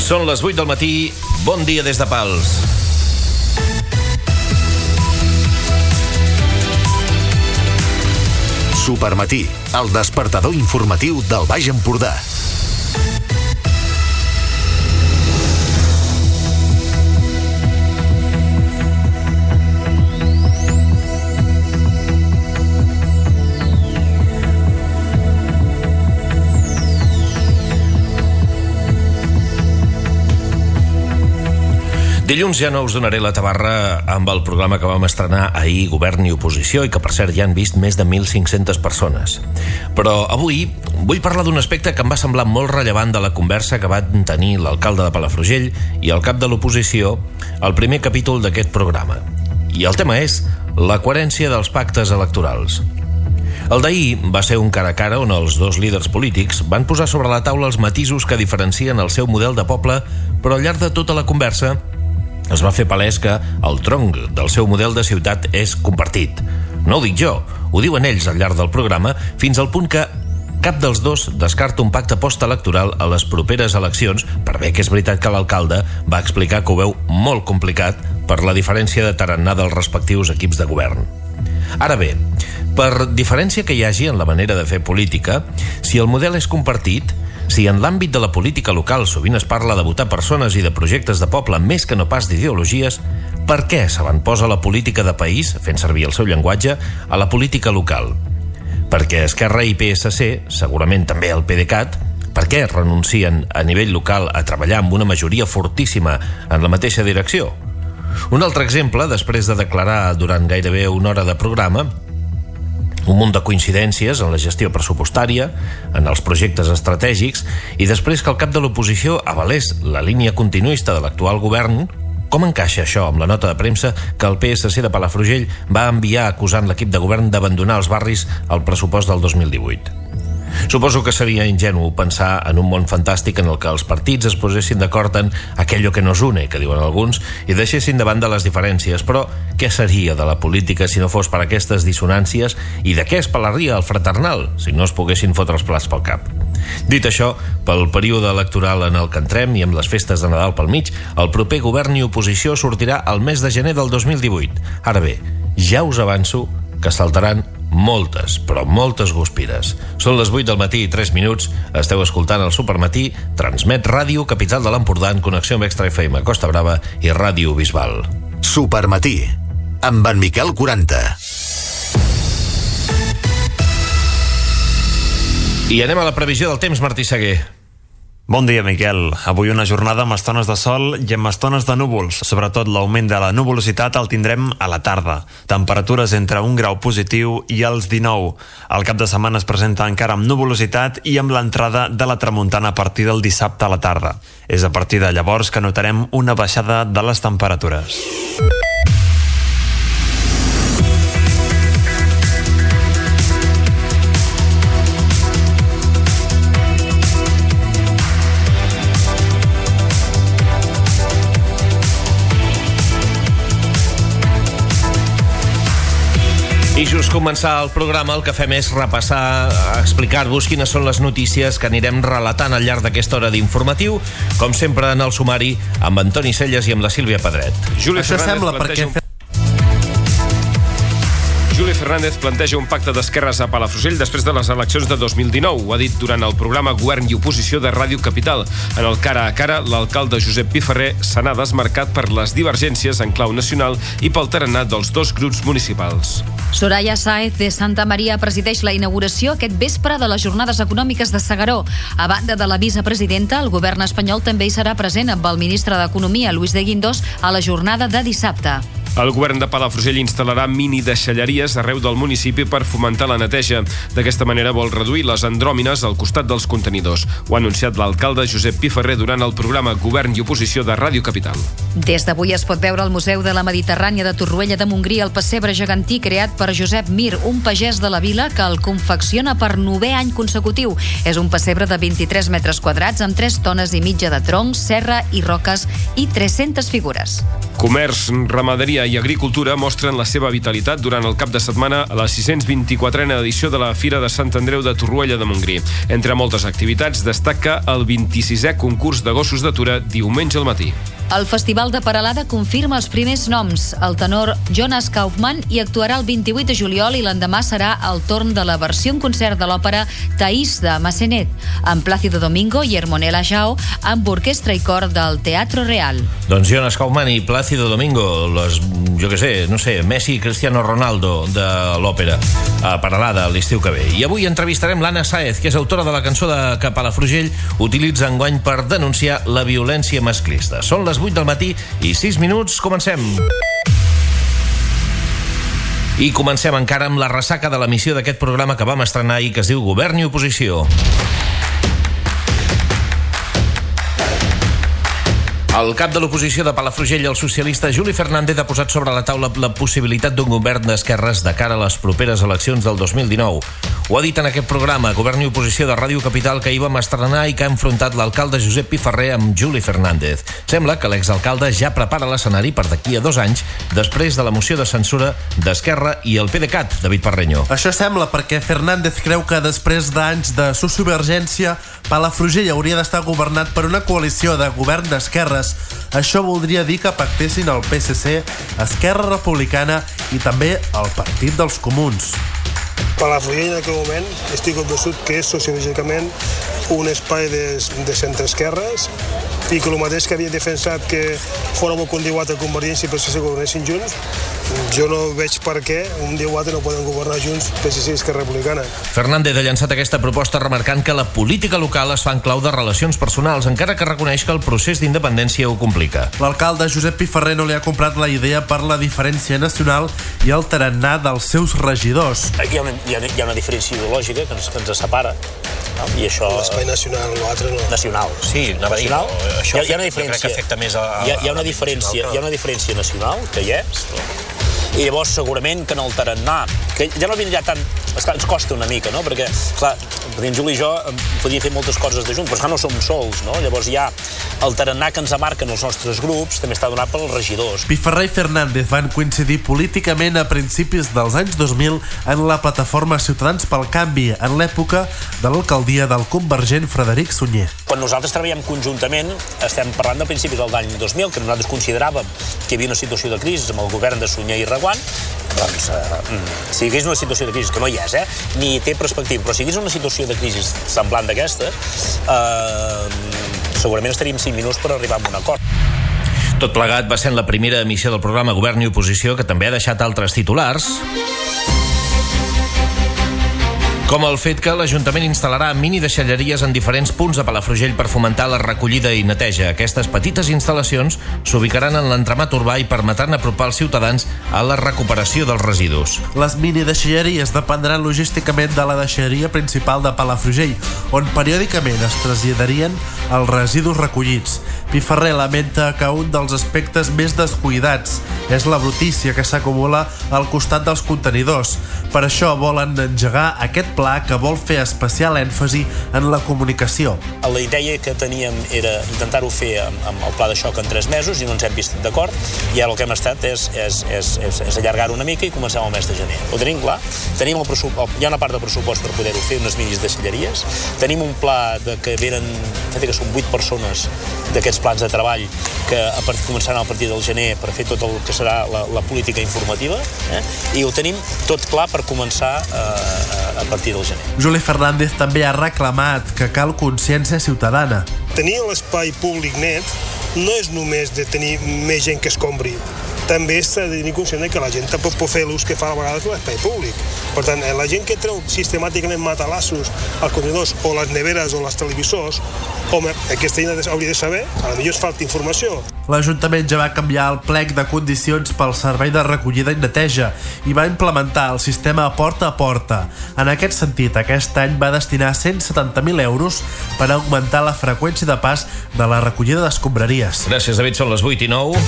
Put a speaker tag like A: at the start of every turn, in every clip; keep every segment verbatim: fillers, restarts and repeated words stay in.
A: Són les vuit del matí. Bon dia des de Pals.
B: Supermatí, el despertador informatiu del Baix Empordà.
A: Dilluns ja no us donaré la tabarra amb el programa que vam estrenar ahir, Govern i Oposició, i que per cert ja han vist més de mil cinc-centes persones. Però avui vull parlar d'un aspecte que em va semblar molt rellevant de la conversa que van tenir l'alcalde de Palafrugell i el cap de l'oposició al primer capítol d'aquest programa. I el tema és la coherència dels pactes electorals. El d'ahir va ser un cara a cara on els dos líders polítics van posar sobre la taula els matisos que diferencien el seu model de poble, però al llarg de tota la conversa es va fer palès que el tronc del seu model de ciutat és compartit. No ho dic jo, ho diuen ells al llarg del programa, fins al punt que cap dels dos descarta un pacte postelectoral a les properes eleccions, per bé que és veritat que l'alcalde va explicar que ho veu molt complicat per la diferència de tarannà dels respectius equips de govern. Ara bé, per diferència que hi hagi en la manera de fer política, si el model és compartit, si en l'àmbit de la política local sovint es parla de votar persones i de projectes de poble més que no pas d'ideologies, per què s'avantposa la política de país, fent servir el seu llenguatge, a la política local? Perquè Esquerra i P S C, segurament també el PDeCAT, per què renuncien a nivell local a treballar amb una majoria fortíssima en la mateixa direcció? Un altre exemple, després de declarar durant gairebé una hora de programa un munt de coincidències en la gestió pressupostària, en els projectes estratègics, i després que el cap de l'oposició avalés la línia continuista de l'actual govern, com encaixa això amb la nota de premsa que el P S C de Palafrugell va enviar acusant l'equip de govern d'abandonar els barris al pressupost del dos mil divuit? Suposo que seria ingenu pensar en un món fantàstic en el que els partits es posessin d'acord en aquello que nos une, que diuen alguns, i deixessin de banda les diferències, però què seria de la política si no fos per aquestes dissonàncies, i de què es parlaria el fraternal si no es poguessin fotre els plats pel cap? Dit això, pel període electoral en el que entrem i amb les festes de Nadal pel mig, el proper govern i oposició sortirà el mes de gener del dos mil divuit. Ara bé, ja us avanço que saltaran moltes, però moltes guspires. Són les vuit del matí i tres minuts. Esteu escoltant el Supermatí. Transmet Ràdio Capital de l'Empordà en connexió amb Extra F M Costa Brava i Ràdio Bisbal.
B: Supermatí, amb en Miquel quaranta.
A: I anem a la previsió del temps, Martí Seguer.
C: Bon dia, Miquel. Avui una jornada amb estones de sol i amb estones de núvols. Sobretot l'augment de la nuvolositat el tindrem a la tarda. Temperatures entre un grau positiu i els dinou. El cap de setmana es presenta encara amb nuvolositat i amb l'entrada de la tramuntana a partir del dissabte a la tarda. És a partir de llavors que notarem una baixada de les temperatures.
A: I just començar el programa, el que fem és repassar, explicar-vos quines són les notícies que anirem relatant al llarg d'aquesta hora d'informatiu, com sempre en el sumari, amb Antoni Celles i amb la Sílvia Pedret.
D: Juli Això sembla perquè... Un... Juli Fernández planteja un pacte d'esquerres a Palafrugell després de les eleccions de dos mil dinou. Ho ha dit durant el programa Govern i Oposició de Ràdio Capital. En el cara a cara, l'alcalde Josep Piferrer se n'ha desmarcat per les divergències en clau nacional i pel tarannà dels dos grups municipals.
E: Soraya Sáez de Santa Maria presideix la inauguració aquest vespre de les Jornades Econòmiques de S'Agaró. A banda de la vicepresidenta, el govern espanyol també hi serà present amb el ministre d'Economia, Luis de Guindos, a la jornada de dissabte.
D: El govern de Palafrugell instal·larà mini deixalleries arreu del municipi per fomentar la neteja. D'aquesta manera vol reduir les andròmines al costat dels contenidors. Ho ha anunciat l'alcalde Josep Piferrer durant el programa Govern i Oposició de Ràdio Capital.
E: Des d'avui es pot veure al Museu de la Mediterrània de Torroella de Montgrí el pessebre gegantí creat per Josep Mir, un pagès de la vila que el confecciona per novè any consecutiu. És un pessebre de vint-i-tres metres quadrats amb tres tones i mitja de troncs, serra i roques i tres-centes figures.
D: Comerç, ramaderia i agricultura mostren la seva vitalitat durant el cap de setmana a la sis-cents vint-i-quatrena edició de la Fira de Sant Andreu de Torroella de Montgrí. Entre moltes activitats destaca el vint-i-sisè concurs de gossos d'atura diumenge al matí.
E: El Festival de Peralada confirma els primers noms. El tenor Jonas Kaufmann hi actuarà el vint-i-vuit de juliol i l'endemà serà el torn de la versió en concert de l'òpera Taís de Massenet, amb Plácido Domingo i Hermonella Jao, amb orquestra i cor del Teatro Real.
A: Doncs Jonas Kaufmann i Plácido Domingo, les, jo què sé, no sé, Messi i Cristiano Ronaldo de l'òpera a Peralada l'estiu que ve. I avui entrevistarem l'Anna Sáez, que és autora de la cançó de que Palafrugell utilitza enguany per denunciar la violència masclista. Són les vuit del matí i sis minuts, comencem. I comencem encara amb la ressaca de l'emissió d'aquest programa que vam estrenar i que es diu Govern i Oposició. El cap de l'oposició de Palafrugell, el socialista Juli Fernández, ha posat sobre la taula la possibilitat d'un govern d'esquerres de cara a les properes eleccions del dos mil dinou. Ho ha dit en aquest programa, Govern i Oposició de Ràdio Capital, que hi vam estrenar i que ha enfrontat l'alcalde Josep Piferrer amb Juli Fernández. Sembla que l'exalcalde ja prepara l'escenari per d'aquí a dos anys, després de la moció de censura d'Esquerra i el PDeCAT, David Parreño.
F: Això sembla perquè Fernández creu que després d'anys de sociovergència, Palafrugell hauria d'estar governat per una coalició de govern d'esquerres. Això voldria dir que pactessin el P S C, Esquerra Republicana i també el Partit dels Comuns.
G: Palafrugell en aquest moment estic convençut que és sociològicament un espai de, de centre-esquerres i que el mateix que havia defensat que fora molt condiuat a Convergència i P S C governessin junts, jo no veig per què un dia o altre no poden governar junts P S C i Esquerra Republicana.
A: Fernández ha llançat aquesta proposta remarcant que la política local es fa en clau de relacions personals, encara que reconeix que el procés d'independència ho complica.
F: L'alcalde Josep Piferrer no li ha comprat la idea per la diferència nacional i el tarannà dels seus regidors.
H: Hi ha una, hi ha, hi ha una diferència ideològica que ens, que ens separa. No? I això...
G: L'espai nacional, l'altre no.
H: Nacional.
A: Sí, anava a dir, no, això
H: hi ha, hi ha una diferència,
A: crec que afecta més a, a,
H: hi ha, hi ha una diferència, hi ha una diferència nacional, que hi és, i llavors segurament que en el tarannà, que ja no vindrà tant, esclar, ens costa una mica, no? Perquè, clar, en Juli i jo podíem fer moltes coses de junts, però esclar, no som sols, no? Llavors hi ha el tarannà que ens amarquen els nostres grups, també està donat pels regidors.
F: Piferrer i Fernández van coincidir políticament a principis dels anys dos mil en la plataforma Ciutadans pel Canvi, en l'època de l'alcaldia del convergent Frederic Sunyer.
H: Quan nosaltres treballem conjuntament, estem parlant de principis del any dos mil, que nosaltres consideràvem que hi havia una situació de crisi amb el govern de Sunyer i Reguant, doncs, eh, si hi hagués una situació de crisi, que no hi és, eh, ni té perspectiva, però si hi hagués una situació de crisi semblant d'aquesta, eh, segurament estaríem cinc minuts per arribar a un acord.
A: Tot plegat va ser en la primera emissió del programa Govern i Oposició, que també ha deixat altres titulars, com el fet que l'Ajuntament instal·larà mini deixalleries en diferents punts de Palafrugell per fomentar la recollida i neteja. Aquestes petites instal·lacions s'ubicaran en l'entramat urbà i permetran apropar els ciutadans a la recuperació dels residus.
F: Les mini deixalleries dependran logísticament de la deixalleria principal de Palafrugell, on periòdicament es traslladarien els residus recollits. Piferrer lamenta que un dels aspectes més descuidats és la brutícia que s'acumula al costat dels contenidors. Per això volen engegar aquest pla que vol fer especial èmfasi en la comunicació.
H: La idea que teníem era intentar-ho fer amb, amb el pla de xoc en tres mesos i no ens hem vist d'acord, i ara el que hem estat és, és, és, és, és allargar-ho una mica i comencem el mes de gener. Ho tenim clar, tenim el pressupost, hi ha una part de pressupost per poder-ho fer, unes minis deixalleries, tenim un pla de que venen, que són vuit persones d'aquests plans de treball que a part, començaran a partir del gener per fer tot el que serà la, la política informativa, eh? I ho tenim tot clar per començar eh, a partir del gener.
F: Juli Fernández també ha reclamat que cal consciència ciutadana.
G: Tenir l'espai públic net no és només de tenir més gent que escombri, també és de tenir conscient que la gent pot fer l'ús que fa a vegades l'espai públic. Per tant, la gent que treu sistemàticament matalassos als contenidors o les neveres o els televisors, home, aquesta gent hauria de saber, a la millor es falta informació.
F: L'Ajuntament ja va canviar el plec de condicions pel servei de recollida i neteja i va implementar el sistema porta a porta. En aquest sentit, aquest any va destinar cent setanta mil euros per augmentar la freqüència de pas de la recollida d'escombraries.
A: Gràcies, David. Són les vuit i nou.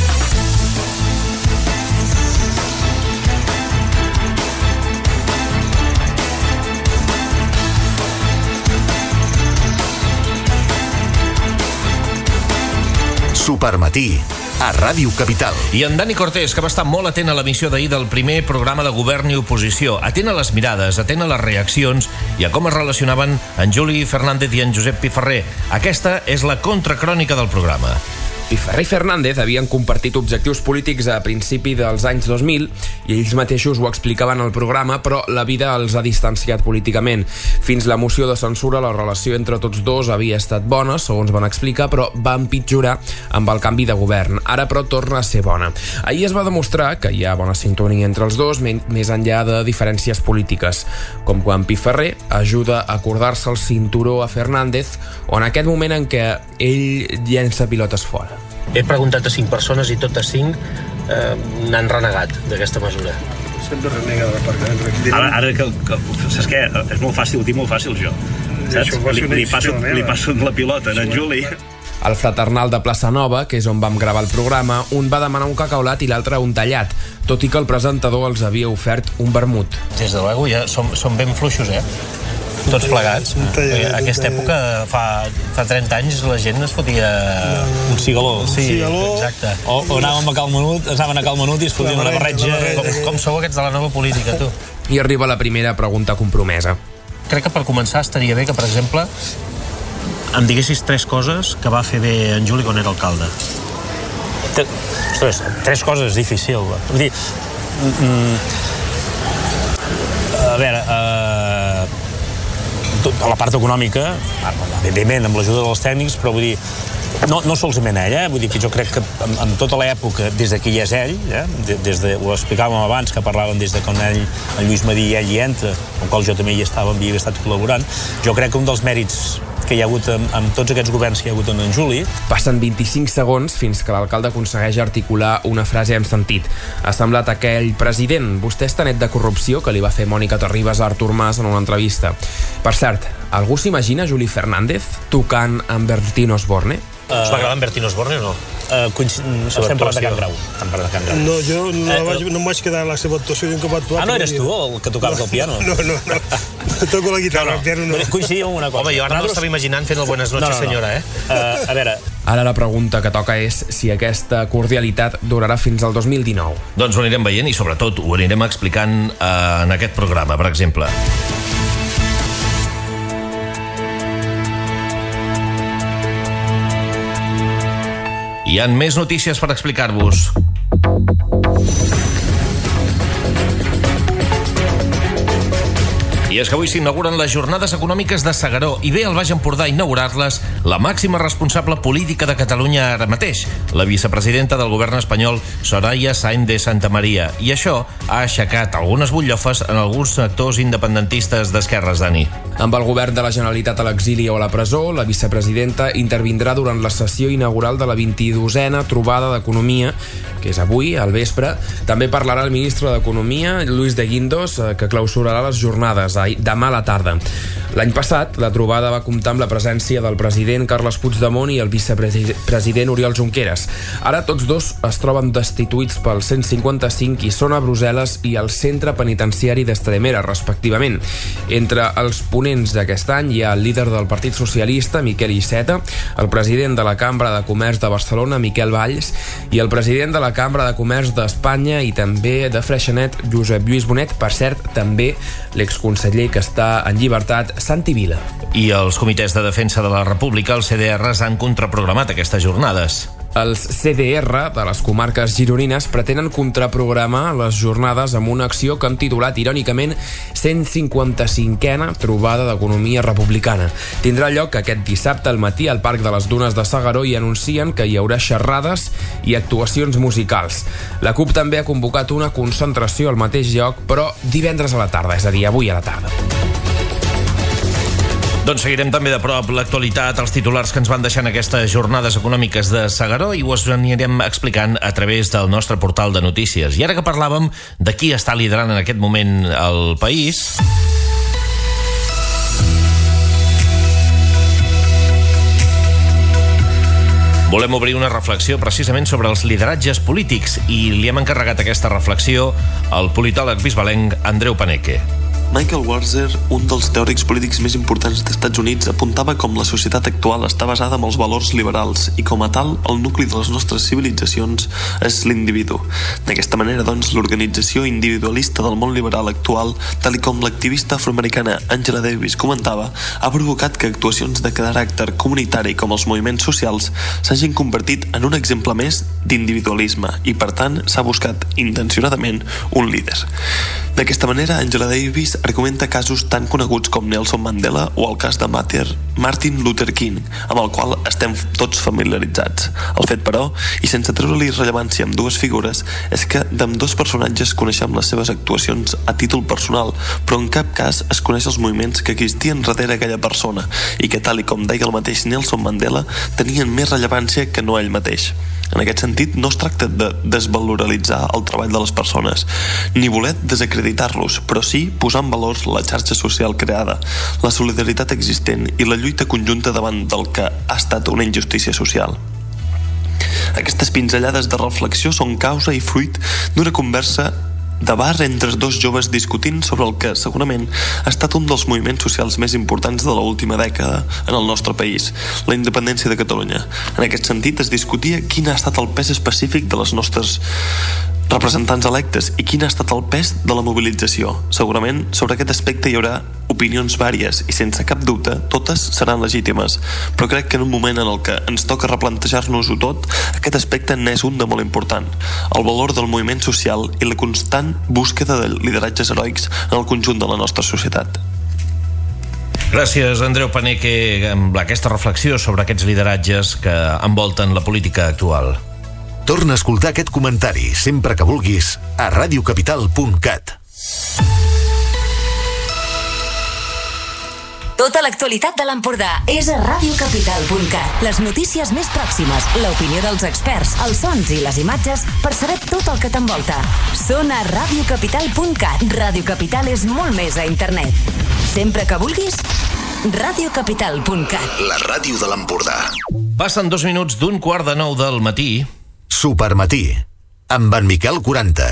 B: Supermatí a Ràdio Capital.
A: I en Dani Cortés, que va estar molt atent a l'emissió d'ahir del primer programa de Govern i Oposició, atent a les mirades, atent a les reaccions i a com es relacionaven en Juli Fernández i en Josep Piferrer. Aquesta és la contracrònica del programa.
I: Piferrer i Fernández havien compartit objectius polítics a principi dels anys dos mil i ells mateixos ho explicaven al programa, però la vida els ha distanciat políticament. Fins la moció de censura, la relació entre tots dos havia estat bona, segons van explicar, però va empitjorar amb el canvi de govern. Ara, però, torna a ser bona. Ahir es va demostrar que hi ha bona sintonia entre els dos, més enllà de diferències polítiques, com quan Piferrer ajuda a acordar-se el cinturó a Fernández o en aquest moment en què ell llença pilotes fora.
J: He preguntat a cinc persones i totes cinc eh, n'han renegat d'aquesta mesura.
G: Sempre renega de l'aparcament.
K: Ara, ara que, que, saps què? És molt fàcil, ho tinc molt fàcil, jo. Saps? Li, li, passo, li passo la pilota a en Juli.
I: Al fraternal de Plaça Nova, que és on vam gravar el programa, un va demanar un cacaulat i l'altre un tallat, tot i que el presentador els havia ofert un vermut.
J: Des de l'ego ja som, som ben fluixos, eh? Tots plegats. A aquesta època, fa, fa trenta anys, la gent es fotia un cigaló.
K: Sí,
J: cigaló. Exacte.
K: O, o anàvem a Cal Menut, anàvem a Cal Menut i es fotien una barretja.
J: Com, com sou aquests de la nova política, tu?
I: I arriba la primera pregunta compromesa.
J: Crec que per començar estaria bé que, per exemple, em diguessis tres coses que va fer bé en Juli quan era alcalde.
H: Ostres, tres coses és difícil. Vull dir, mm, a veure, eh, a la part econòmica, evidentment amb l'ajuda dels tècnics, però vull dir, no, no solament ell, eh? Vull dir que jo crec que amb, amb tota l'època, des de que hi és ell, eh? des de, ho explicàvem abans, que parlàvem des de quan ell, en Lluís Madí i ell hi entra, amb el qual jo també hi estava, hi havia estat col·laborant, jo crec que un dels mèrits que hi ha hagut amb, amb tots aquests governs que hi ha hagut en en Juli.
I: Passen vint-i-cinc segons fins que l'alcalde aconsegueix articular una frase amb sentit. Ha semblat aquell president, vostè està net de corrupció, que li va fer Mònica Terribas a Artur Mas en una entrevista. Per cert, algú s'imagina Juli Fernández tocant amb Bertino Osborne?
J: Uh, Us va agradar en Bertino Osborne o no?
H: Uh, estem parlant de Can Grau. Estem parlant de Can Grau.
G: No, jo no, eh, vaig, no em vaig quedar en la seva actuació d'un que va actuar.
H: Ah, no eres tu el que tocaves
G: no,
H: el piano?
G: No, no, no. Toco la guitarra, no, no. el piano no.
H: Coincidíem en una cosa.
J: Home, jo ara no estava imaginant fent el Buenas noches, no, no, no. senyora, eh?
H: Uh, a veure...
I: Ara la pregunta que toca és si aquesta cordialitat durarà fins al dos mil dinou.
A: Doncs ho anirem veient i sobretot ho anirem explicant eh, en aquest programa, per exemple. Hi ha més notícies per explicar-vos. I és que avui s'inauguren les Jornades Econòmiques de S'Agaró i ve al Baix Empordà a inaugurar-les la màxima responsable política de Catalunya ara mateix, la vicepresidenta del govern espanyol, Soraya Sáenz de Santamaría. I això ha aixecat algunes butllofes en alguns sectors independentistes d'esquerres, Dani.
I: Amb el govern de la Generalitat a l'exili o a la presó, la vicepresidenta intervindrà durant la sessió inaugural de la vint-i-dosena trobada d'Economia, que és avui, al vespre. També parlarà el ministre d'Economia, Luis de Guindos, que clausurarà les jornades demà a la tarda. L'any passat, la trobada va comptar amb la presència del president Carles Puigdemont i el vicepresident Oriol Junqueras. Ara tots dos es troben destituïts pel cent cinquanta-cinc i són a Brussel·les i al centre penitenciari d'Estremera, respectivament. Entre els ponents d'aquest any hi ha el líder del Partit Socialista, Miquel Iceta, el president de la Cambra de Comerç de Barcelona, Miquel Valls, i el president de la Cambra de Comerç d'Espanya i també de Freixenet, Josep Lluís Bonet, per cert, també l'exconseller que està en llibertat, Santi Vila.
A: I els comitès de defensa de la República, els C D Rs, han contraprogramat aquestes jornades.
I: Els C D R de les comarques gironines pretenen contraprogramar les jornades amb una acció que han titulat irònicament cent cinquanta-cinquena trobada d'economia republicana. Tindrà lloc aquest dissabte al matí al Parc de les Dunes de S'Agaró i anuncien que hi haurà xerrades i actuacions musicals. La CUP també ha convocat una concentració al mateix lloc, però divendres a la tarda, és a dir, avui a la tarda.
A: Doncs seguirem també de prop l'actualitat, els titulars que ens van deixant aquestes jornades econòmiques de S'Agaró i ho us anirem explicant a través del nostre portal de notícies. I ara que parlàvem de qui està liderant en aquest moment el país... Volem obrir una reflexió precisament sobre els lideratges polítics i li hem encarregat aquesta reflexió al politòleg bisbalenc Andreu Paneque.
L: Michael Walzer, un dels teòrics polítics més importants dels Estats Units, apuntava com la societat actual està basada en els valors liberals i, com a tal, el nucli de les nostres civilitzacions és l'individu. D'aquesta manera, doncs, l'organització individualista del món liberal actual, tal com l'activista afroamericana Angela Davis comentava, ha provocat que actuacions de caràcter comunitari com els moviments socials s'hagin convertit en un exemple més d'individualisme i, per tant, s'ha buscat intencionadament un líder. D'aquesta manera, Angela Davis argumenta casos tan coneguts com Nelson Mandela o el cas de Martin Luther King, amb el qual estem tots familiaritzats. El fet, però, i sense treure-li rellevància amb dues figures, és que d'ambdós personatges coneixem les seves actuacions a títol personal, però en cap cas es coneix els moviments que existien darrere aquella persona i que, tal i com deia el mateix Nelson Mandela, tenien més rellevància que no ell mateix. En aquest sentit, no es tracta de desvaloralitzar el treball de les persones, ni voler desacreditar-los, però sí posar en valor la xarxa social creada, la solidaritat existent i la lluita conjunta davant del que ha estat una injustícia social. Aquestes pinzellades de reflexió són causa i fruit d'una conversa de bar entre dos joves discutint sobre el que segurament ha estat un dels moviments socials més importants de l'última dècada en el nostre país, la independència de Catalunya. En aquest sentit, es discutia quin ha estat el pes específic de les nostres representants electes i quin ha estat el pes de la mobilització. Segurament sobre aquest aspecte hi haurà opinions vàries i sense cap dubte totes seran legítimes, però crec que en un moment en el que ens toca replantejar-nos-ho tot, aquest aspecte n'és un de molt important, el valor del moviment social i la constant búsqueda de lideratges heroics en el conjunt de la nostra societat.
A: Gràcies, Andreu Paneque, amb aquesta reflexió sobre aquests lideratges que envolten la política actual.
B: Torna a escoltar aquest comentari sempre que vulguis a radiocapital punt cat.
M: Tota l'actualitat de l'Empordà és a radiocapital punt cat. Les notícies més pròximes, l'opinió dels experts, els sons i les imatges per saber tot el que t'envolta. Són a radiocapital punt cat. Ràdio Capital és molt més a internet. Sempre que vulguis, radiocapital punt cat.
B: La ràdio de l'Empordà.
A: Passen dos minuts d'un quart de nou del matí.
B: Supermatí, amb en Miquel quaranta.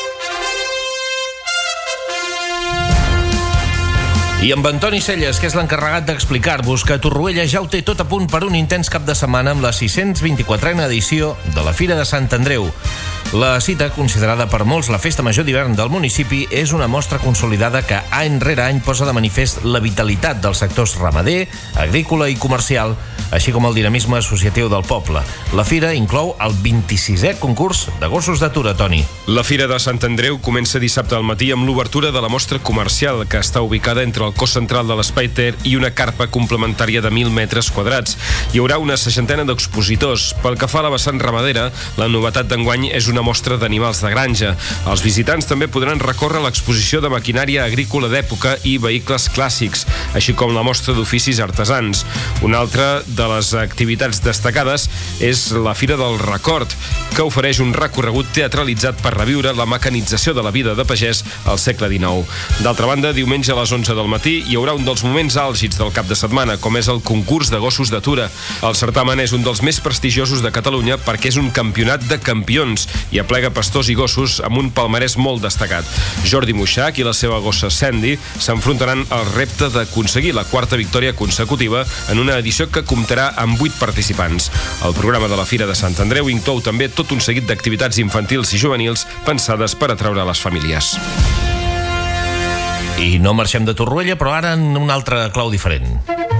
A: I amb Antoni Celles, que és l'encarregat d'explicar-vos que Torroella ja ho té tot a punt per un intens cap de setmana amb la sis-cents vint-i-quatrena edició de la Fira de Sant Andreu. La cita, considerada per molts la festa major d'hivern del municipi, és una mostra consolidada que any rere any posa de manifest la vitalitat dels sectors ramader, agrícola i comercial, així com el dinamisme associatiu del poble. La fira inclou el vint-i-sisè concurs de gossos d'atura, Toni.
D: La Fira de Sant Andreu comença dissabte al matí amb l'obertura de la mostra comercial, que està ubicada entre el cos central de l'Espai Ter i una carpa complementària de mil metres quadrats. Hi haurà una seixantena d'expositors. Pel que fa a la vessant ramadera, la novetat d'enguany és una mostra d'animals de granja. Els visitants també podran recórrer l'exposició de maquinària agrícola d'època i vehicles clàssics, així com la mostra d'oficis artesans. Una altra de les activitats destacades és la Fira del Record, que ofereix un recorregut teatralitzat per reviure la mecanització de la vida de pagès al segle dinou. D'altra banda, diumenge a les onze del matí hi haurà un dels moments àlgids del cap de setmana, com és el concurs de gossos d'atura. El certamen és un dels més prestigiosos de Catalunya perquè és un campionat de campions i aplega pastors i gossos amb un palmarès molt destacat. Jordi Muixach i la seva gossa Sandy s'enfrontaran al repte d'aconseguir la quarta victòria consecutiva en una edició que comptarà amb vuit participants. El programa de la Fira de Sant Andreu inclou també tot un seguit d'activitats infantils i juvenils pensades per atraure les famílies.
A: I no marxem de Torroella, però ara en un altre clau diferent.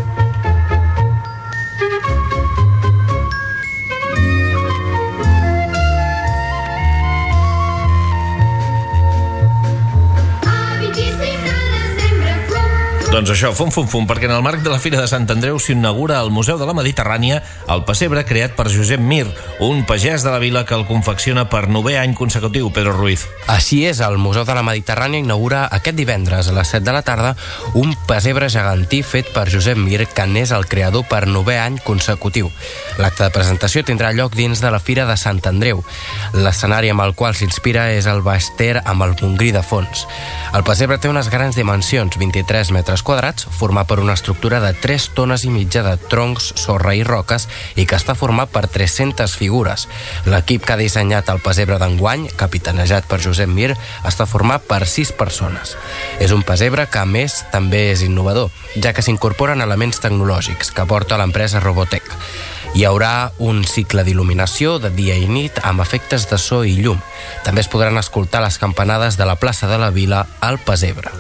A: Doncs això, fum, fum, fum, perquè en el marc de la Fira de Sant Andreu s'inaugura al Museu de la Mediterrània el pessebre creat per Josep Mir, un pagès de la vila que el confecciona per novè any consecutiu, Pedro Ruiz.
N: Així és, el Museu de la Mediterrània inaugura aquest divendres a les set de la tarda un pessebre gegantí fet per Josep Mir, que n'és el creador per novè any consecutiu. L'acte de presentació tindrà lloc dins de la Fira de Sant Andreu. L'escenari amb el qual s'inspira és el Baix Ter amb el Montgrí de fons. El pessebre té unes grans dimensions, vint-i-tres metres quilòmetres quadrats, format per una estructura de tres tones i mitja de troncs, sorra i roques i que està format per tres-centes figures. L'equip que ha dissenyat el pessebre d'enguany, capitanejat per Josep Mir, està format per sis persones. És un pessebre que, a més, també és innovador, ja que s'incorporen elements tecnològics que porta l'empresa Robotech. Hi haurà un cicle d'il·luminació de dia i nit amb efectes de so i llum. També es podran escoltar les campanades de la plaça de la Vila al pessebre.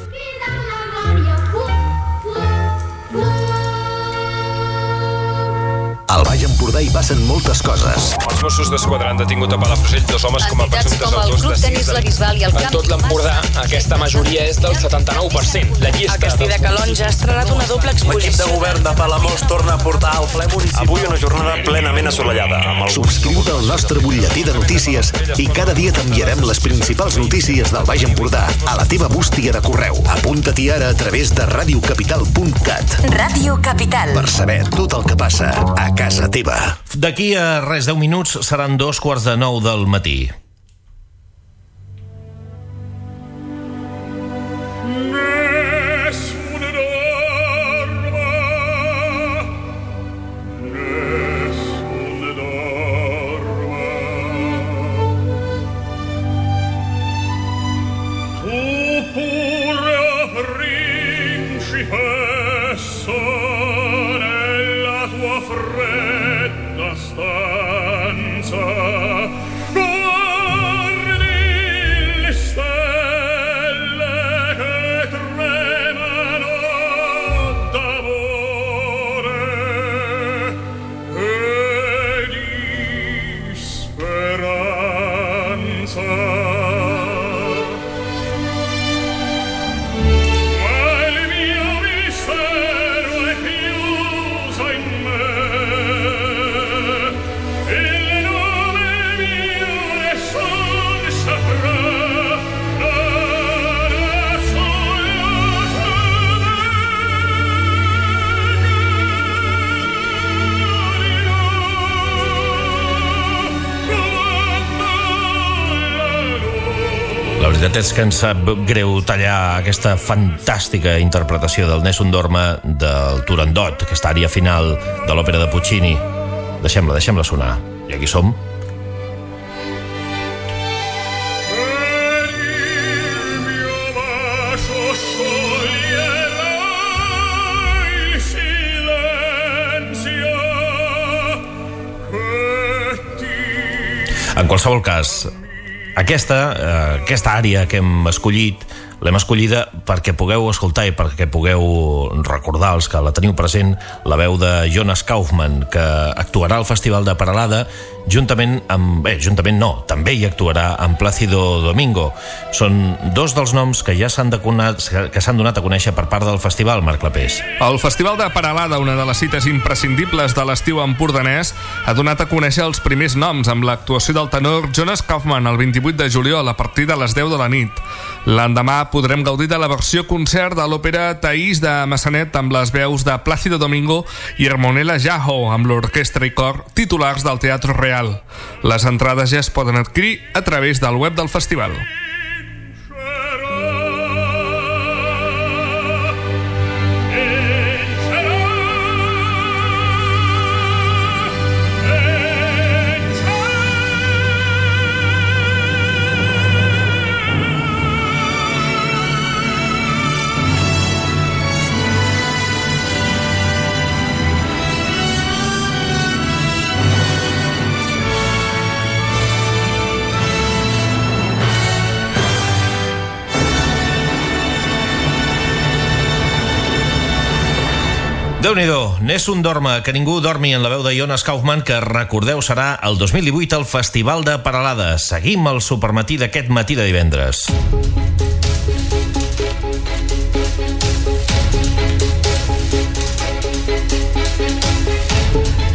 B: Al Baix Empordà hi passen moltes coses.
D: Els Mossos d'Esquadra han detingut a Palafrugell dos homes com a presumptes autors de
E: Tenis La Bisbal i el
O: En tot l'Empordà, aquesta majoria és del setanta-nou per cent. La llista...
P: El Castell de Calonja ha estrenat una doble exposició.
C: L'equip de govern de Palamós torna a portar al ple municipal. Avui una jornada plenament assolellada.
B: Subscriu-te al nostre butlletí de notícies i cada dia t'enviarem les principals notícies del Baix Empordà a la teva bústia de correu. Apunta-t'hi ara a través de radiocapital punt cat.
M: Ràdio Capital.
B: Per saber tot el que passa a casa teva.
A: D'aquí a res, deu minuts, seran dos quarts de nou del matí. La veritat és que ens sap greu tallar aquesta fantàstica interpretació del Nessun Dorma del Turandot, aquesta àrea final de l'òpera de Puccini. Deixem-la, deixem-la sonar. I aquí som. En qualsevol cas, Aquesta, eh, aquesta àrea que hem escollit, l'hem escollida perquè pugueu escoltar i perquè pugueu recordar, els que la teniu present, la veu de Jonas Kaufmann, que actuarà al Festival de Peralada juntament amb... Bé, juntament no, també hi actuarà amb Plácido Domingo. Són dos dels noms que ja s'han donat, que s'han donat a conèixer per part del festival, Marc Clapés.
Q: El Festival de Peralada, una de les cites imprescindibles de l'estiu empordanès, ha donat a conèixer els primers noms amb l'actuació del tenor Jonas Kaufmann el vint-i-vuit de juliol a partir de les deu de la nit. L'endemà podrem gaudir de la versió concert de l'òpera Taís de Massanet amb les veus de Plácido Domingo i Hermonella Jaho amb l'orquestra i cor titulars del Teatro Real. Les entrades ja es poden adquirir a través del web del festival.
A: Déu-n'hi-do, Nessun Dorma, que ningú dormi, en la veu de Jonas Kaufmann, que recordeu serà el dos mil divuit al Festival de Peralada. Seguim el supermatí d'aquest matí de divendres. Més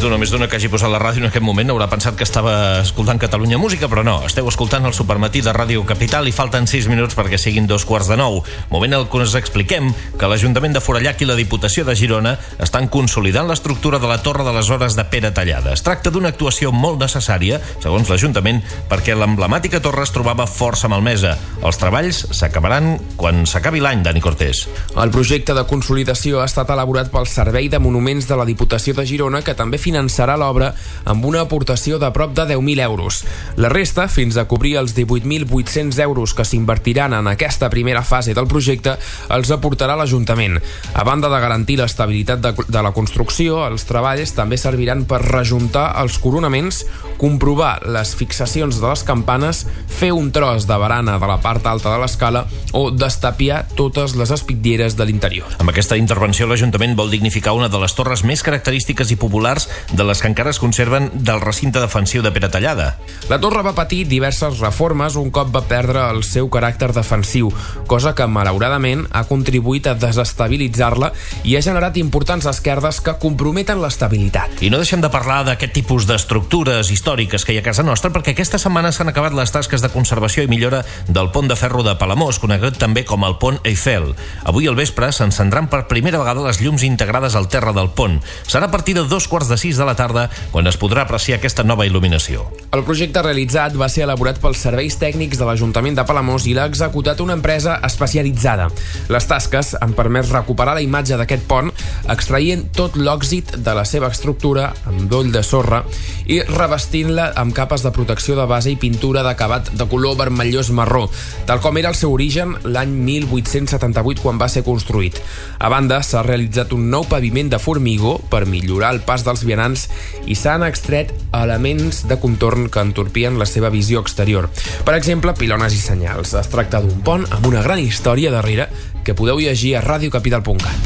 A: d'una, més d'una que hagi posat la ràdio en aquest moment haurà pensat que estava escoltant Catalunya Música, però no, esteu escoltant el Supermatí de Ràdio Capital i falten sis minuts perquè siguin dos quarts de nou. Moment en què us expliquem que l'Ajuntament de Forallac i la Diputació de Girona estan consolidant l'estructura de la Torre de les Hores de Pere Tallada. Es tracta d'una actuació molt necessària, segons l'Ajuntament, perquè l'emblemàtica torre es trobava força malmesa. Els treballs s'acabaran quan s'acabi l'any, Dani Cortés.
I: El projecte de consolidació ha estat elaborat pel Servei de Monuments de la Diputació de Girona, que també finançarà l'obra amb una aportació de prop de deu mil euros. La resta, fins a cobrir els divuit mil vuit-cents euros que s'invertiran en aquesta primera fase del projecte, els aportarà l'Ajuntament. A banda de garantir l'estabilitat de, de la construcció, els treballs també serviran per rejuntar els coronaments, comprovar les fixacions de les campanes, fer un tros de barana de la part alta de l'escala o destapiar totes les espitlleres de l'interior.
A: Amb aquesta intervenció, l'Ajuntament vol dignificar una de les torres més característiques i populars de les que encara es conserven del recinte defensiu de Pere Tallada.
I: La torre va patir diverses reformes un cop va perdre el seu caràcter defensiu, cosa que malauradament ha contribuït a desestabilitzar-la i ha generat importants esquerdes que comprometen l'estabilitat.
A: I no deixem de parlar d'aquest tipus d'estructures històriques que hi ha a casa nostra, perquè aquesta setmana s'han acabat les tasques de conservació i millora del pont de ferro de Palamós, conegut també com el pont Eiffel. Avui al vespre s'encendran per primera vegada les llums integrades al terra del pont. Serà a partir de dos quarts de sis de la tarda quan es podrà apreciar aquesta nova il·luminació.
I: El projecte realitzat va ser elaborat pels serveis tècnics de l'Ajuntament de Palamós i l'ha executat una empresa especialitzada. Les tasques han permès recuperar la imatge d'aquest pont, extraient tot l'òxid de la seva estructura amb doll de sorra i revestint-la amb capes de protecció de base i pintura d'acabat de color vermellós marró, tal com era el seu origen l'any mil vuit-cents setanta-vuit quan va ser construït. A banda, s'ha realitzat un nou paviment de formigó per millorar el pas dels vianants i s'han extret elements de contorn que entorpien la seva visió exterior. Per exemple, pilones i senyals. Es tracta d'un pont amb una gran història darrere que podeu llegir a radio capital punt cat.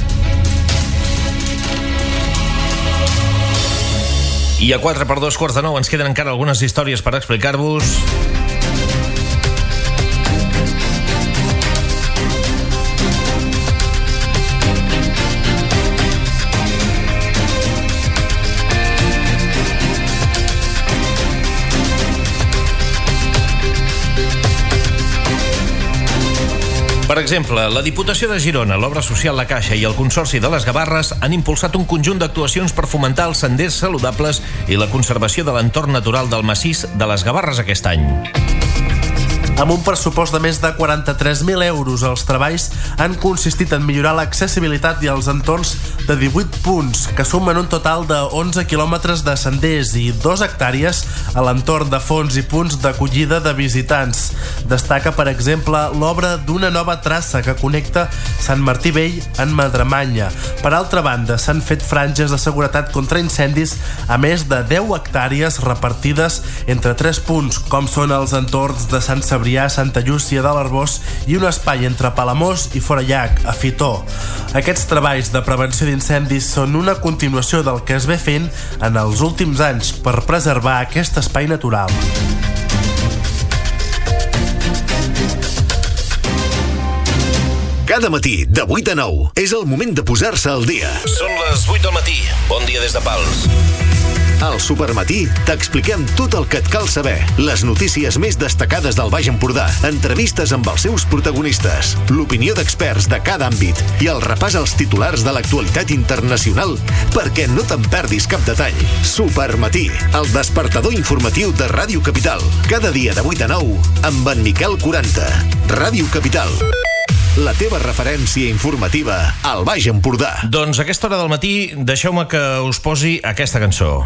A: I a quatre per dos quarts de nou ens queden encara algunes històries per explicar-vos. Per exemple, la Diputació de Girona, l'Obra Social La Caixa i el Consorci de les Gavarres han impulsat un conjunt d'actuacions per fomentar els senders saludables i la conservació de l'entorn natural del massís de les Gavarres aquest any.
F: Amb un pressupost de més de quaranta-tres mil euros, els treballs han consistit en millorar l'accessibilitat i els entorns de divuit punts, que sumen un total de onze quilòmetres de senders i dos hectàrees a l'entorn de fons i punts d'acollida de visitants. Destaca, per exemple, l'obra d'una nova traça que connecta Sant Martí Vell en Madremanya. Per altra banda, s'han fet franges de seguretat contra incendis a més de deu hectàrees repartides entre tres punts, com són els entorns de Sant Sabrià, Santa Llúcia de l'Arboç i un espai entre Palamós i Forallac, a Fitó. Aquests treballs de prevenció d'incendis són una continuació del que es ve fent en els últims anys per preservar aquest espai natural.
B: Cada matí, de vuit a nou, és el moment de posar-se al dia.
A: Són les vuit del matí. Bon dia des de Pals.
B: Al Supermatí t'expliquem tot el que et cal saber, les notícies més destacades del Baix Empordà, entrevistes amb els seus protagonistes, l'opinió d'experts de cada àmbit i el repàs als titulars de l'actualitat internacional perquè no te'n perdis cap detall. Supermatí, el despertador informatiu de Ràdio Capital. Cada dia de vuit a nou amb en Miquel quaranta. Ràdio Capital, la teva referència informativa al Baix Empordà.
A: Doncs a aquesta hora del matí deixeu-me que us posi aquesta cançó.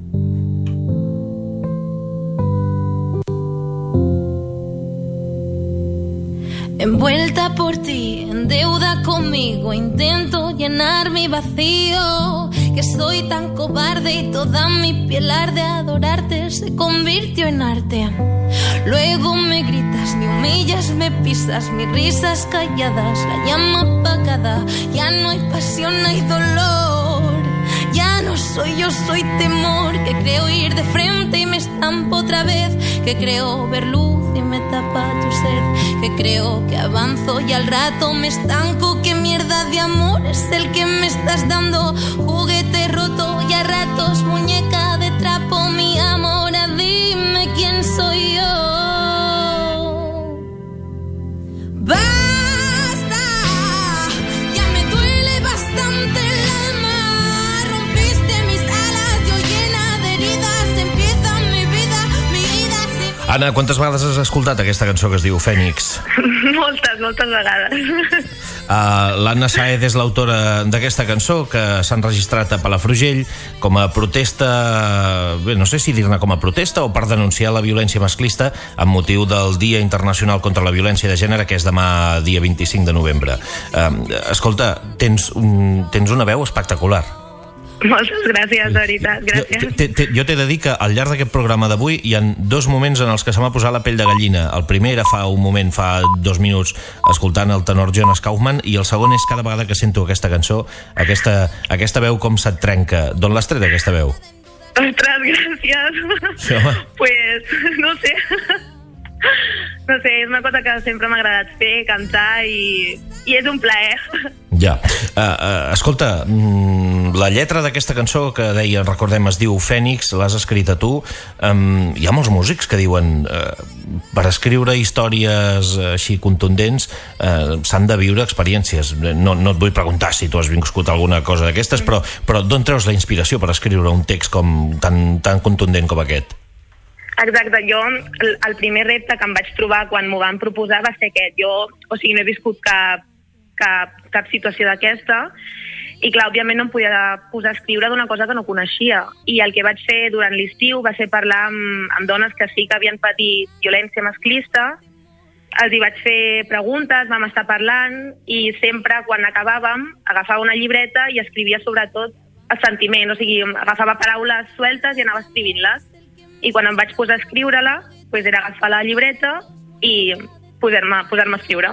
R: Envuelta por ti, en deuda conmigo, intento llenar mi vacío. Que soy tan cobarde y toda mi piel arde, adorarte se convirtió en arte. Luego me gritas, me humillas, me pisas, mis risas calladas, la llama apagada. Ya no hay pasión, hay dolor. Ya no soy yo, soy temor. Que creo ir de frente y me estampo otra vez. Que creo ver luz y me tapa tu sed. Que creo que avanzo y al rato me estanco. Que mierda de amor es es el que me estás dando. Juguete roto y a ratos muñeca de trapo, mi amor, dime quién soy yo. Basta, ya me duele bastante el alma. Rompiste mis alas, yo llena de heridas. Empieza mi vida, mi vida sin...
A: Anna, quantes vegades has escoltat aquesta cançó que es diu Fènix?
S: Moltes, moltes vegades.
A: Uh, L'Anna Saez és l'autora d'aquesta cançó que s'ha enregistrat a Palafrugell com a protesta, bé, no sé si dir-ne com a protesta o per denunciar la violència masclista amb motiu del Dia Internacional contra la Violència de Gènere, que és demà dia vint-i-cinc de novembre. Uh, escolta, tens, un, tens una veu espectacular.
S: Moltes gràcies, de veritat, gràcies.
A: Jo, t- jo t'he de dir que al llarg d'aquest programa d'avui hi ha dos moments en els que se m'ha posat la pell de gallina. El primer era fa un moment, fa dos minuts, escoltant el tenor Jonas Kaufmann, i el segon és cada vegada que sento aquesta cançó, aquesta, aquesta veu com se't trenca. D'on l'has tret, aquesta veu?
S: Ostres, gràcies.
A: Sí, home.
S: Pues, no sé. No sé, és una cosa que sempre m'ha agradat fer, cantar, i, i és un plaer.
A: Ja. Uh, uh, escolta, mm, la lletra d'aquesta cançó que deia, recordem, es diu Fènix, l'has escrita tu. Um, hi ha molts músics que diuen uh, per escriure històries així contundents uh, s'han de viure experiències. No, no et vull preguntar si tu has viscut alguna cosa d'aquestes, però, però d'on treus la inspiració per escriure un text com tan, tan contundent com aquest?
S: Exacte, jo el, el primer repte que em vaig trobar quan m'ho van proposar va ser aquest. Jo, o sigui, no he viscut cap, cap, cap situació d'aquesta i clar, òbviament no em podia posar a escriure d'una cosa que no coneixia, i el que vaig fer durant l'estiu va ser parlar amb, amb dones que sí que havien patit violència masclista. Els hi vaig fer preguntes, vam estar parlant, i sempre quan acabàvem agafava una llibreta i escrivia sobretot el sentiment, o sigui, agafava paraules sueltes i anava escrivint-les. I quan em vaig posar a escriure-la, doncs era agafar la llibreta i posar-me posar-me a escriure.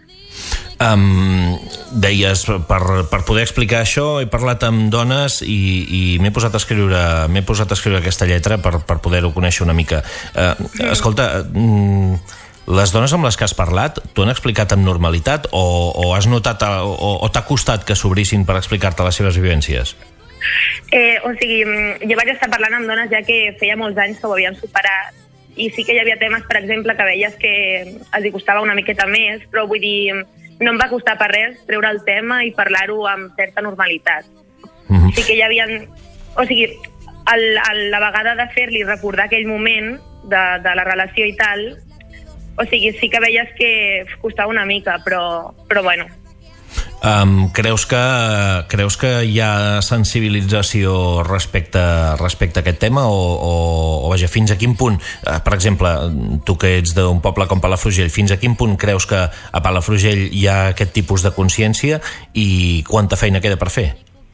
A: Um, deies, per, per poder explicar això he parlat amb dones i, i m'he posat a escriure m'he posat a escriure aquesta lletra per, per poder-ho conèixer una mica. Uh, escolta, mm, les dones amb les que has parlat t'ho han explicat amb normalitat o, o has notat o, o t'ha costat que s'obrissin per explicar-te les seves vivències?
S: Eh, o sigui, jo vaig estar parlant amb dones ja que feia molts anys que ho havien superat, i sí que hi havia temes, per exemple, que veies que els hi costava una miqueta més, però vull dir, no em va costar per res treure el tema i parlar-ho amb certa normalitat. Mm-hmm. Sí que hi havia... O sigui, el, el, la vegada de fer-li recordar aquell moment de, de la relació i tal, o sigui, sí que veies que costava una mica, però, però bueno...
A: Um, creus que creus que hi ha sensibilització respecte, respecte a aquest tema o, o, o vaja, fins a quin punt, uh, per exemple, tu que ets d'un poble com Palafrugell, fins a quin punt creus que a Palafrugell hi ha aquest tipus de consciència i quanta feina queda per fer?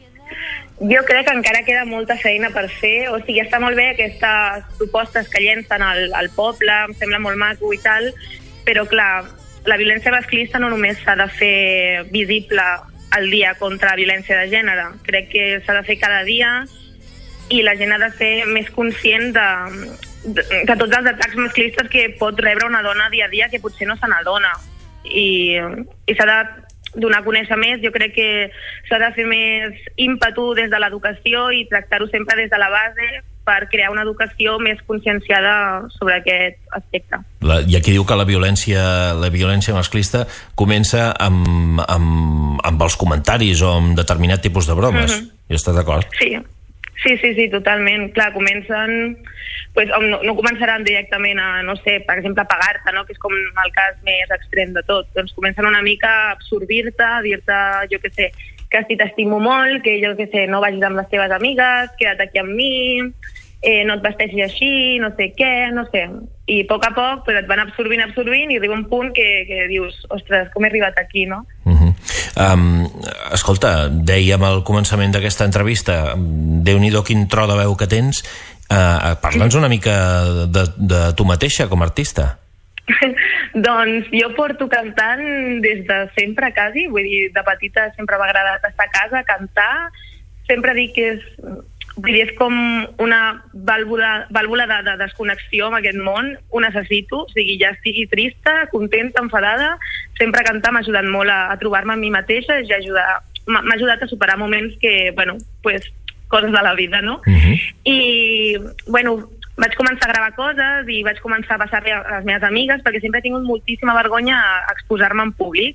S: Jo crec que encara queda molta feina per fer, o sigui, està molt bé aquestes propostes que llencen al, al poble, em sembla molt maco i tal, però clar, la violència masclista no només s'ha de fer visible el dia contra la violència de gènere. Crec que s'ha de fer cada dia i la gent ha de ser més conscient de, de, de tots els atacs masclistes que pot rebre una dona dia a dia que potser no se n'adona. I, i s'ha de donar a conèixer més. Jo crec que s'ha de fer més ímpetu des de l'educació i tractar-ho sempre des de la base per crear una educació més conscienciada sobre aquest aspecte.
A: La, hi ha qui diu que la violència, la violència masclista comença amb, amb, amb els comentaris o amb determinat tipus de bromes. Mm-hmm. I estàs d'acord?
S: Sí. Sí, sí, sí, totalment. Clar, comencen... Pues, no, no començaran directament a, no sé, per exemple, a pagar-te, no? Que és com el cas més extrem de tot. Doncs comencen una mica a absorbir-te, a dir-te, jo què sé, que si t'estimo molt, que jo què sé, no vagis amb les teves amigues, queda't aquí amb mi, eh, no et vesteixis així, no sé què, no sé. I a poc a poc pues, et van absorbint, absorbint, i arriba un punt que, que dius, ostres, com he arribat aquí, no?
A: Uh-huh. Um, escolta, dèiem al començament d'aquesta entrevista, Déu-n'hi-do quin tro de veu que tens, uh, parla'ns una mica de, de tu mateixa com a artista.
S: Doncs jo porto cantant des de sempre, quasi, vull dir, de petita sempre m'ha agradat estar a casa, cantar, sempre dic que és, vull dir, és com una vàlvula, vàlvula de, de desconnexió amb aquest món, ho necessito, o sigui, ja estigui trista, contenta, enfadada, sempre cantar m'ha ajudat molt a, a trobar-me a mi mateixa i a ajudar m'ha ajudat a superar moments que, bueno, pues, coses de la vida, no?
A: Uh-huh.
S: I, bueno, vaig començar a gravar coses i vaig començar a passar-li a les meves amigues perquè sempre he tingut moltíssima vergonya a exposar-me en públic.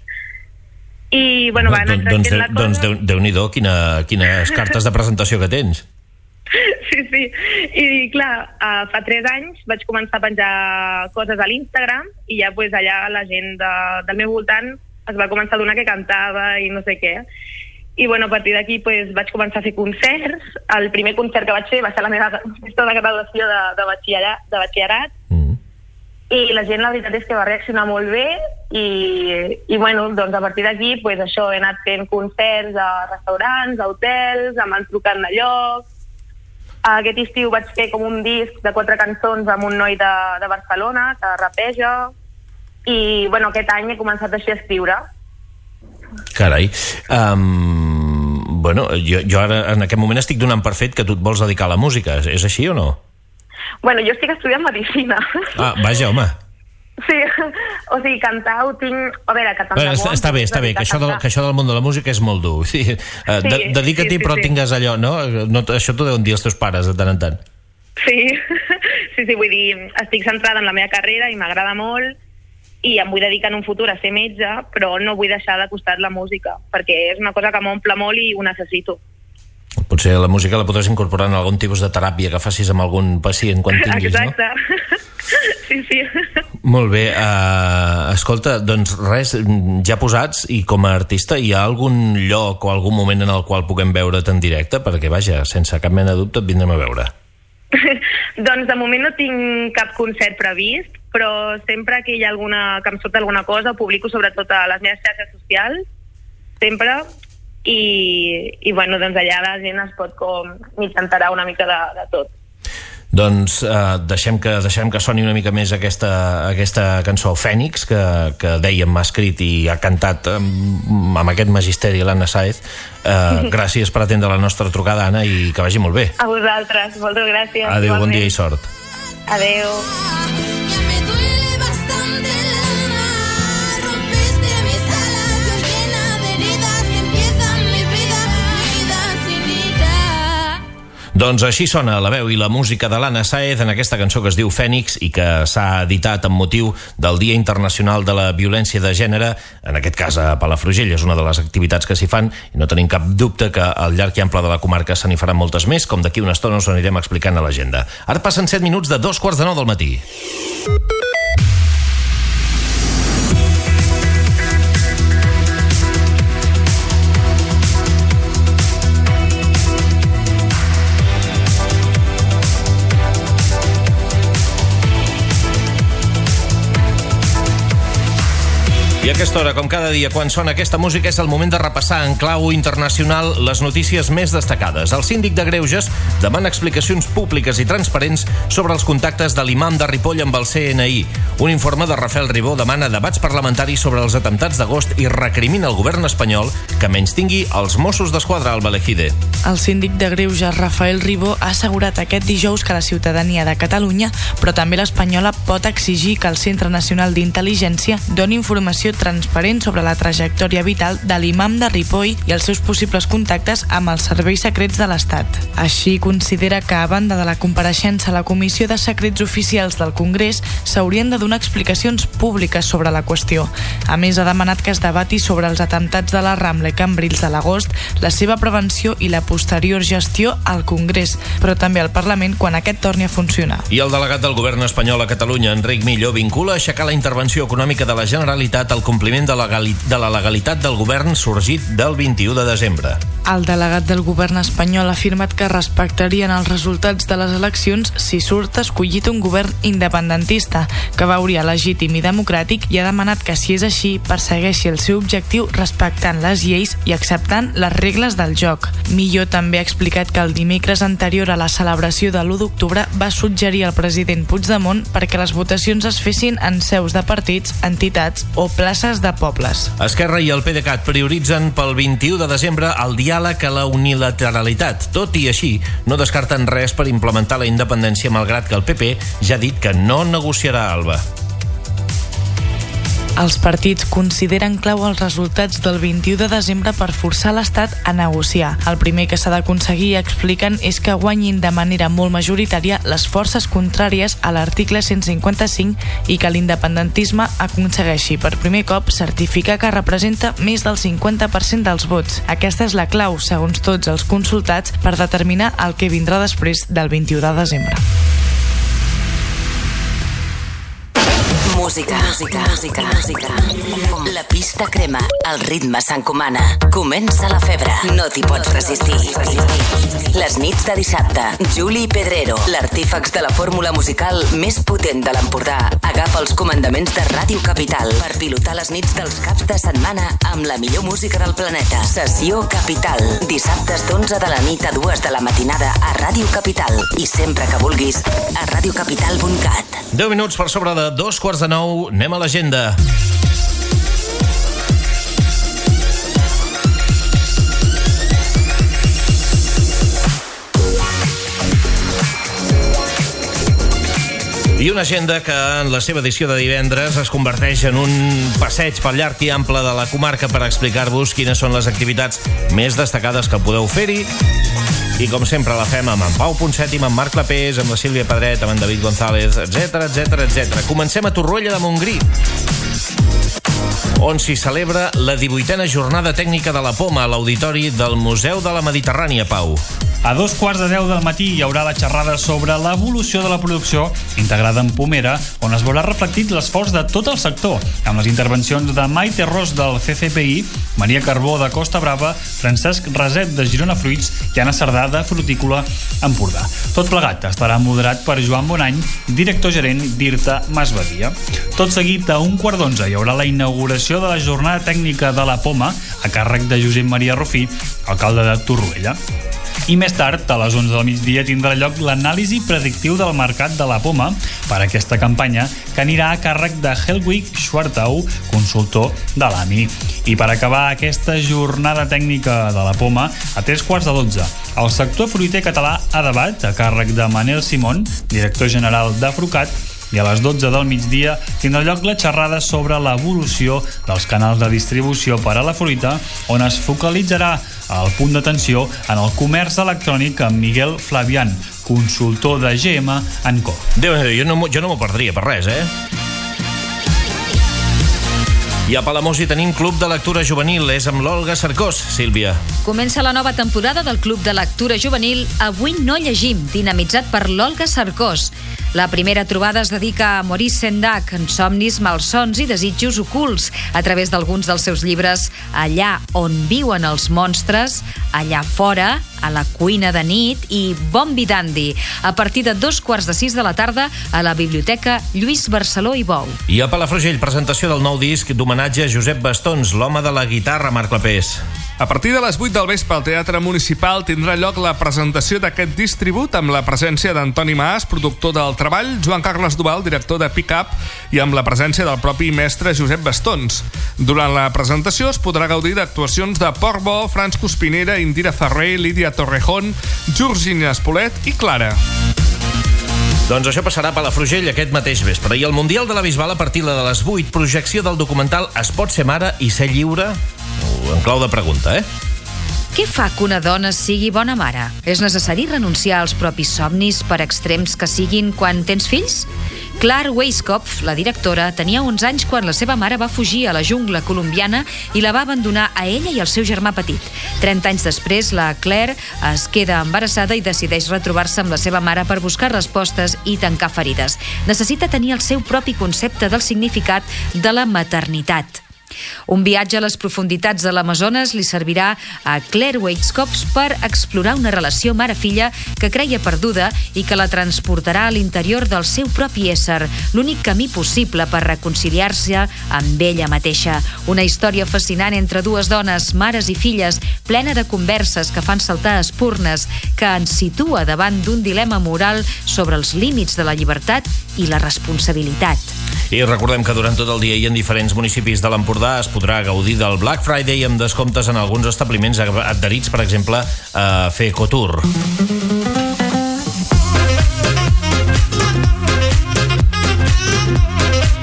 S: I, bueno, va anar
A: doncs,
S: creixent la cosa.
A: Doncs Déu, Déu-n'hi-do, quina, quines cartes de presentació que tens.
S: Sí, sí. I clar, uh, fa tres anys vaig començar a penjar coses a l'Instagram i ja pues, allà la gent de, del meu voltant es va començar a donar que cantava i no sé què. I bueno, a partir d'aquí pues, vaig començar a fer concerts. El primer concert que vaig fer va ser la meva festa de graduació de, de, batxillerat, de batxillerat. Mm. I la gent, la veritat és que va reaccionar molt bé i, i bueno, doncs a partir d'aquí pues, això, he anat fent concerts a restaurants, a hotels, em van trucant de lloc. Aquest estiu vaig fer com un disc de quatre cançons amb un noi de, de Barcelona que rapeja i bueno, aquest any he començat així a escriure.
A: Carai, um, bueno, jo, jo ara en aquest moment estic donant per fet que tu et vols dedicar a la música, és així o no?
S: Bueno, jo estic estudiant medicina.
A: Ah, vaja, home.
S: Sí, o sigui, cantar ho tinc... A veure, que tant
A: bueno, està, està bé, està bé, que això, del, que això del món de la música és molt dur. Sí, uh,
S: sí,
A: de, dedica-t'hi, sí, sí, però sí. Tingues allò, no? no? Això t'ho deuen dir els teus pares de tant en tant.
S: Sí, sí, sí, vull dir, estic centrada en la meva carrera i m'agrada molt i em vull dedicar en un futur a ser metge, però no vull deixar de costat la música, perquè és una cosa que m'omple molt i ho necessito.
A: Potser la música la podràs incorporar en algun tipus de teràpia que facis amb algun pacient quan tinguis,
S: exacte.
A: No?
S: Sí, sí.
A: Molt bé, uh, escolta, doncs res, ja posats i com a artista hi ha algun lloc o algun moment en el qual puguem veure't en directe? Perquè vaja, sense cap mena de dubte et vindrem a veure.
S: Doncs de moment no tinc cap concert previst, però sempre que hi ha alguna, que em surt alguna cosa, publico sobretot a les meves xarxes socials, sempre, i, i bueno, doncs allà la gent es pot com intentar una mica de, de tot.
A: Doncs eh, deixem, que, deixem que soni una mica més aquesta, aquesta cançó Fènix, que, que dèiem m'ha escrit i ha cantat amb, amb aquest magisteri l'Anna Sáez. Eh, gràcies per atendre la nostra trucada, Anna, i que vagi molt bé.
S: A vosaltres, moltes gràcies.
A: Adéu, bon dia i sort.
S: Adéu.
A: Doncs així sona la veu i la música de l'Anna Sáez en aquesta cançó que es diu Fènix i que s'ha editat amb motiu del Dia Internacional de la Violència de Gènere, en aquest cas a Palafrugell. És una de les activitats que s'hi fan i no tenim cap dubte que al llarg i ample de la comarca se n'hi faran moltes més, com d'aquí una estona us anirem explicant a l'agenda. Ara passen set minuts de dos quarts de nou del matí. I a aquesta hora, com cada dia, quan sona aquesta música, és el moment de repassar en clau internacional les notícies més destacades. El síndic de Greuges demana explicacions públiques i transparents sobre els contactes de l'imam de Ripoll amb el C N I. Un informe de Rafael Ribó demana debats parlamentaris sobre els atemptats d'agost i recrimina al govern espanyol que menystingui els Mossos d'Esquadra al Valejide.
T: El síndic de Greuges, Rafael Ribó, ha assegurat aquest dijous que la ciutadania de Catalunya, però també l'espanyola, pot exigir que el Centre Nacional d'Intel·ligència doni informació transparent sobre la trajectòria vital de l'imam de Ripoll i els seus possibles contactes amb els serveis secrets de l'Estat. Així, considera que, a banda de la compareixença a la Comissió de Secrets Oficials del Congrés, s'haurien de donar explicacions públiques sobre la qüestió. A més, ha demanat que es debati sobre els atemptats de la Rambla i Cambrils de l'agost, la seva prevenció i la posterior gestió al Congrés, però també al Parlament quan aquest torni a funcionar.
A: I el delegat del govern espanyol a Catalunya, Enric Millo, vincula aixecar la intervenció econòmica de la Generalitat al compliment de la, de la legalitat del govern sorgit del vint-i-u de desembre.
T: El delegat del govern espanyol ha afirmat que respectarien els resultats de les eleccions si surt escollit un govern independentista, que veuria legítim i democràtic, i ha demanat que, si és així, persegueixi el seu objectiu respectant les lleis i acceptant les regles del joc. Millo també ha explicat que el dimecres anterior a la celebració de l'u d'octubre va suggerir al president Puigdemont perquè les votacions es fessin en seus de partits, entitats o places de pobles.
A: Esquerra i el PDeCAT prioritzen pel vint-i-u de desembre el diàleg a la unilateralitat. Tot i així, no descarten res per implementar la independència, malgrat que el P P ja ha dit que no negociarà, Alba.
T: Els partits consideren clau els resultats del vint-i-u de desembre per forçar l'Estat a negociar. El primer que s'ha d'aconseguir, expliquen, és que guanyin de manera molt majoritària les forces contràries a l'article cent cinquanta-cinc i que l'independentisme aconsegueixi per primer cop certificar que representa més del cinquanta per cent dels vots. Aquesta és la clau, segons tots els consultats, per determinar el que vindrà després del vint-i-u de desembre.
M: Música, música, música, música. La pista crema, el ritme s'encomana. Comença la febre, no t'hi pots resistir. Les nits de dissabte, Juli Pedrero, l'artífex de la fórmula musical més potent de l'Empordà, agafa els comandaments de Ràdio Capital per pilotar les nits dels caps de setmana amb la millor música del planeta. Sessió Capital, dissabtes d'onze de la nit a dues de la matinada a Ràdio Capital i sempre que vulguis a ràdio capital punt cat.
A: deu minuts per sobre de dos quarts de nou, anem a l'agenda. I una agenda que en la seva edició de divendres es converteix en un passeig pel llarg i ample de la comarca per explicar-vos quines són les activitats més destacades que podeu fer-hi. I com sempre la fem amb en Pau Ponseti, amb en Marc Clapés, amb la Sílvia Pedret, amb en David González, etc, etc, etcètera. Comencem a Torroella de Montgrí, on s'hi celebra la divuitena jornada tècnica de la Poma a l'auditori del Museu de la Mediterrània, Pau.
U: A dos quarts de deu del matí hi haurà la xerrada sobre l'evolució de la producció integrada en pomera, on es veurà reflectit l'esforç de tot el sector, amb les intervencions de Maite Ros del C C P I, Maria Carbó de Costa Brava, Francesc Raset de Girona Fruits i Anna Cerdà de Frutícola Empordà. Tot plegat estarà moderat per Joan Bonany, director gerent d'Irta Masbadia. Tot seguit, a un quart d'onze, hi haurà la inauguració de la jornada tècnica de la Poma a càrrec de Josep Maria Rufí, alcalde de Torroella. I més tard, a les onze del migdia, tindrà lloc l'anàlisi predictiu del mercat de la Poma per a aquesta campanya, que anirà a càrrec de Helwig Schwartau, consultor de l'A M I. I per acabar aquesta jornada tècnica de la Poma, a tres quarts de dotze, el sector fruiter català a debat, a càrrec de Manel Simón, director general de Frucat, i a les dotze del migdia tindrà lloc la xerrada sobre l'evolució dels canals de distribució per a la fruita, on es focalitzarà el punt d'atenció en el comerç electrònic amb Miguel Flavián, consultor de G M and Co.
A: Déu-n'hi-do, jo no, jo no m'ho perdria per res, eh? I a Palamós hi tenim Club de Lectura Juvenil, és amb l'Olga Cercós. Sílvia.
E: Comença la nova temporada del Club de Lectura Juvenil Avui no llegim, dinamitzat per l'Olga Cercós. La primera trobada es dedica a Maurice Sendak, en somnis, malsons i desitjos ocults, a través d'alguns dels seus llibres Allà on viuen els monstres, Allà fora, A la cuina de nit i Bombi Dandi, a partir de dos quarts de sis de la tarda a la Biblioteca Lluís Barceló i Bou.
A: I a Palafrugell, presentació del nou disc d'homenatge a Josep Bastons, l'home de la guitarra, Marc Clapés.
Q: A partir de les vuit del vespre al Teatre Municipal tindrà lloc la presentació d'aquest disc tribut amb la presència d'Antoni Mas, productor del treball, Joan Carles Duval, director de Pick Up, i amb la presència del propi mestre Josep Bastons. Durant la presentació es podrà gaudir d'actuacions de Portbó, Franz Cuspinera, Indira Ferrer, Lídia Torrejón, Georgina Espolet i Clara.
A: Doncs això passarà a Palafrugell aquest mateix vespre. I el Mundial de la Bisbal a partir de les vuit, projecció del documental Es pot ser mare i ser lliure? En clau de pregunta, eh?
E: Què fa que una dona sigui bona mare? És necessari renunciar als propis somnis, per extrems que siguin, quan tens fills? Claire Weiskopf, la directora, tenia onze anys quan la seva mare va fugir a la jungla colombiana i la va abandonar a ella i al seu germà petit. trenta anys després, la Claire es queda embarassada i decideix retrobar-se amb la seva mare per buscar respostes i tancar ferides. Necessita tenir el seu propi concepte del significat de la maternitat. Un viatge a les profunditats de l'Amazones li servirà a Claire Weiskopf per explorar una relació mare-filla que creia perduda i que la transportarà a l'interior del seu propi ésser, l'únic camí possible per reconciliar-se amb ella mateixa. Una història fascinant entre dues dones, mares i filles, plena de converses que fan saltar espurnes, que ens situa davant d'un dilema moral sobre els límits de la llibertat i la responsabilitat.
A: I recordem que durant tot el dia i en diferents municipis de l'Empordà es podrà gaudir del Black Friday amb descomptes en alguns establiments adherits, per exemple, a fer Ecotour. Més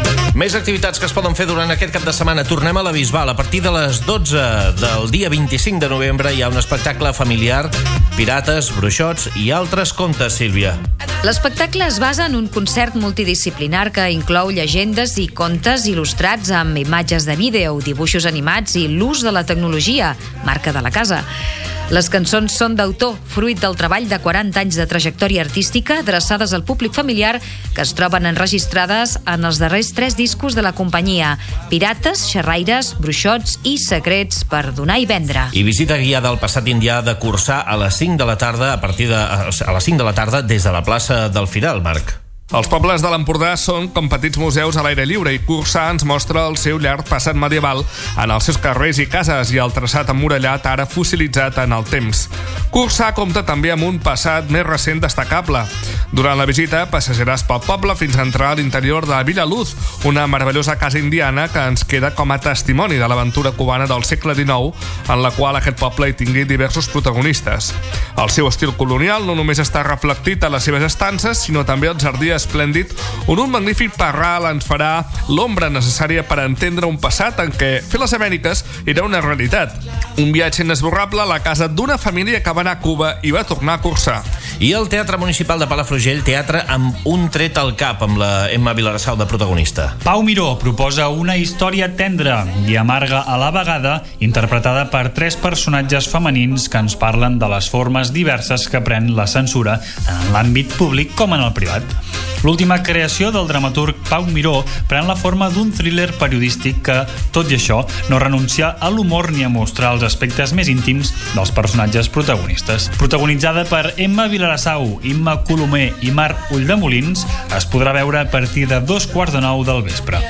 A: Més activitats que es poden fer durant aquest cap de setmana. Tornem a la Bisbal. A partir de les dotze del dia vint-i-cinc de novembre hi ha un espectacle familiar, pirates, bruixots i altres contes, Sílvia.
E: L'espectacle es basa en un concert multidisciplinar que inclou llegendes i contes il·lustrats amb imatges de vídeo, dibuixos animats i l'ús de la tecnologia, marca de la casa. Les cançons són d'autor, fruit del treball de quaranta anys de trajectòria artística adreçades al públic familiar que es troben enregistrades en els darrers tres discos de la companyia: Pirates, Xerraires, Bruixots i Secrets per donar i vendre.
A: I visita guiada al passat indià de Corçà a les cinc de la tarda, a partir de a les cinc de la tarda des de la plaça del Firal, Marc.
Q: Els pobles de l'Empordà són com petits museus a l'aire lliure i Corçà ens mostra el seu llarg passat medieval en els seus carrers i cases i el traçat emmurallat ara fossilitzat en el temps. Corçà compta també amb un passat més recent destacable. Durant la visita passejaràs pel poble fins a entrar a l'interior de Vilaluz, una meravellosa casa indiana que ens queda com a testimoni de l'aventura cubana del segle dinou, en la qual aquest poble hi tingui diversos protagonistes. El seu estil colonial no només està reflectit a les seves estances, sinó també al jardí esplèndid, on un magnífic parral ens farà l'ombra necessària per entendre un passat en què fer les Amèriques era una realitat. Un viatge inesborrable a la casa d'una família que va anar a Cuba i va tornar a Corçà.
A: I el Teatre Municipal de Palafrugell, teatre amb un tret al cap, amb la Emma Vilarassau de protagonista.
U: Pau Miró proposa una història tendra i amarga a la vegada, interpretada per tres personatges femenins que ens parlen de les formes diverses que pren la censura, tant en l'àmbit públic com en el privat. L'última creació del dramaturg Pau Miró pren la forma d'un thriller periodístic que, tot i això, no renuncia a l'humor ni a mostrar els aspectes més íntims dels personatges protagonistes. Protagonitzada per Emma Vilarassau, Imma Colomer i Marc Ulldemolins, es podrà veure a partir de dos quarts de nou del vespre.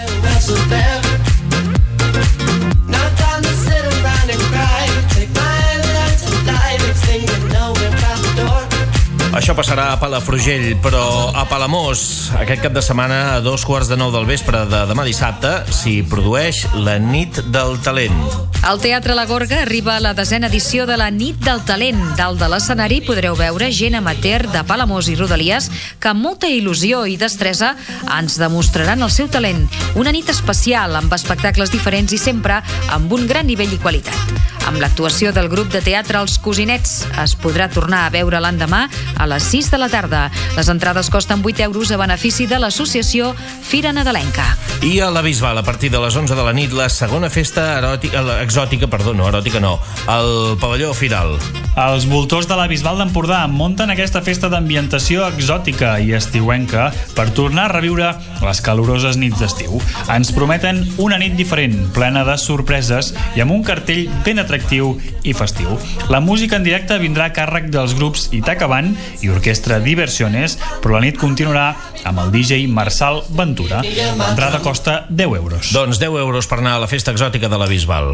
A: Això passarà a Palafrugell, però a Palamós, aquest cap de setmana, a dos quarts de nou del vespre de demà dissabte, s'hi produeix la Nit del Talent.
E: Al Teatre La Gorga arriba la desena edició de la Nit del Talent. Dalt de l'escenari podreu veure gent amateur de Palamós i Rodalies que amb molta il·lusió i destresa ens demostraran el seu talent. Una nit especial, amb espectacles diferents i sempre amb un gran nivell i qualitat. Amb l'actuació del grup de teatre Els Cosinets es podrà tornar a veure l'endemà a les sis de la tarda. Les entrades costen vuit euros a benefici de l'associació Fira Nadalenca.
A: I a la Bisbal, a partir de les onze de la nit, la segona festa eròtica, exòtica, perdó, no, eròtica no, al pavelló Firal.
U: Els voltors de la Bisbal d'Empordà munten aquesta festa d'ambientació exòtica i estiuenca per tornar a reviure les caloroses nits d'estiu. Ens prometen una nit diferent, plena de sorpreses i amb un cartell ben atractiu i festiu. La música en directe vindrà a càrrec dels grups Itaca Band i Orquestra Diversiones, però la nit continuarà amb el D J Marçal Ventura. L'entrada costa deu euros.
A: Doncs deu euros per anar a la festa exòtica de la Bisbal.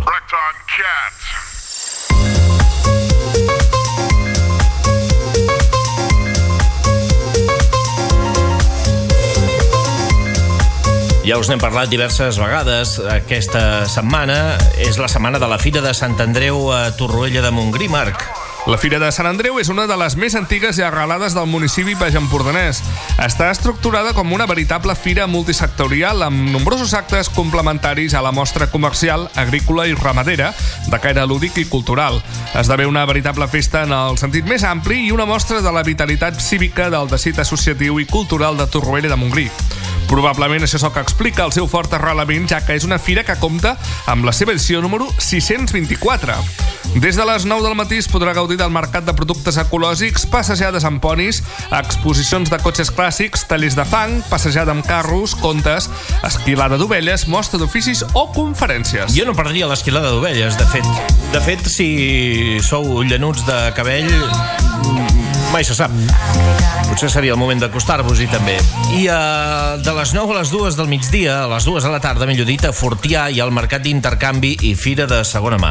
A: Ja us n'hem parlat diverses vegades. Aquesta setmana és la setmana de la Fira de Sant Andreu a Torroella de Montgrí, Marc.
Q: La Fira de Sant Andreu és una de les més antigues i arrelades del municipi baix-empordanès. Està estructurada com una veritable fira multisectorial amb nombrosos actes complementaris a la mostra comercial, agrícola i ramadera, de caire lúdic i cultural. Esdevé una veritable festa en el sentit més ampli i una mostra de la vitalitat cívica del teixit associatiu i cultural de Torroella de Montgrí. Probablement això és el que explica el seu fort arrelament, ja que és una fira que compta amb la seva edició número sis-cents vint-i-quatre. Des de les nou del matí es podrà gaudir del mercat de productes ecològics, passejades amb ponis, exposicions de cotxes clàssics, tallers de fang, passejada amb carros, contes, esquilada d'ovelles, mostra d'oficis o conferències.
A: Jo no perdria l'esquilada d'ovelles, de fet. De fet, si sou llanuts de cabell, mai se sap. Potser seria el moment d'acostar-vos-hi també. I uh, de les nou a les dues del migdia, a les dues de la tarda, millor dit, a Fortià hi ha el mercat d'intercanvi i fira de segona mà.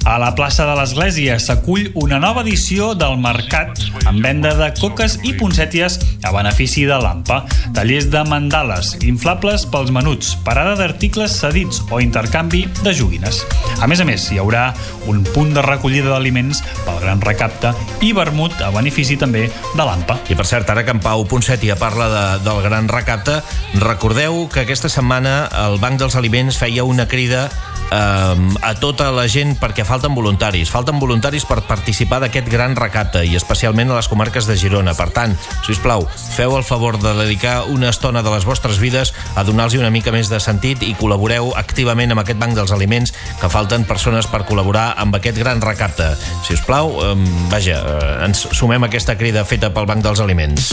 U: A la plaça de l'Església s'acull una nova edició del Mercat amb venda de coques i poncèties a benefici de l'AMPA, tallers de mandales, inflables pels menuts, parada d'articles cedits o intercanvi de joguines. A més a més, hi haurà un punt de recollida d'aliments pel gran recapte i vermut a benefici també de l'AMPA.
A: I per cert, ara que en Pau Ponsètia parla de, del gran recapte, recordeu que aquesta setmana el Banc dels Aliments feia una crida a tota la gent perquè falten voluntaris falten voluntaris per participar d'aquest gran recapte i especialment a les comarques de Girona. Per tant, sisplau, feu el favor de dedicar una estona de les vostres vides a donar-los una mica més de sentit i col·laboreu activament amb aquest Banc dels Aliments, que falten persones per col·laborar amb aquest gran recapte. Sisplau, eh, vaja, eh, ens sumem a aquesta crida feta pel Banc dels Aliments.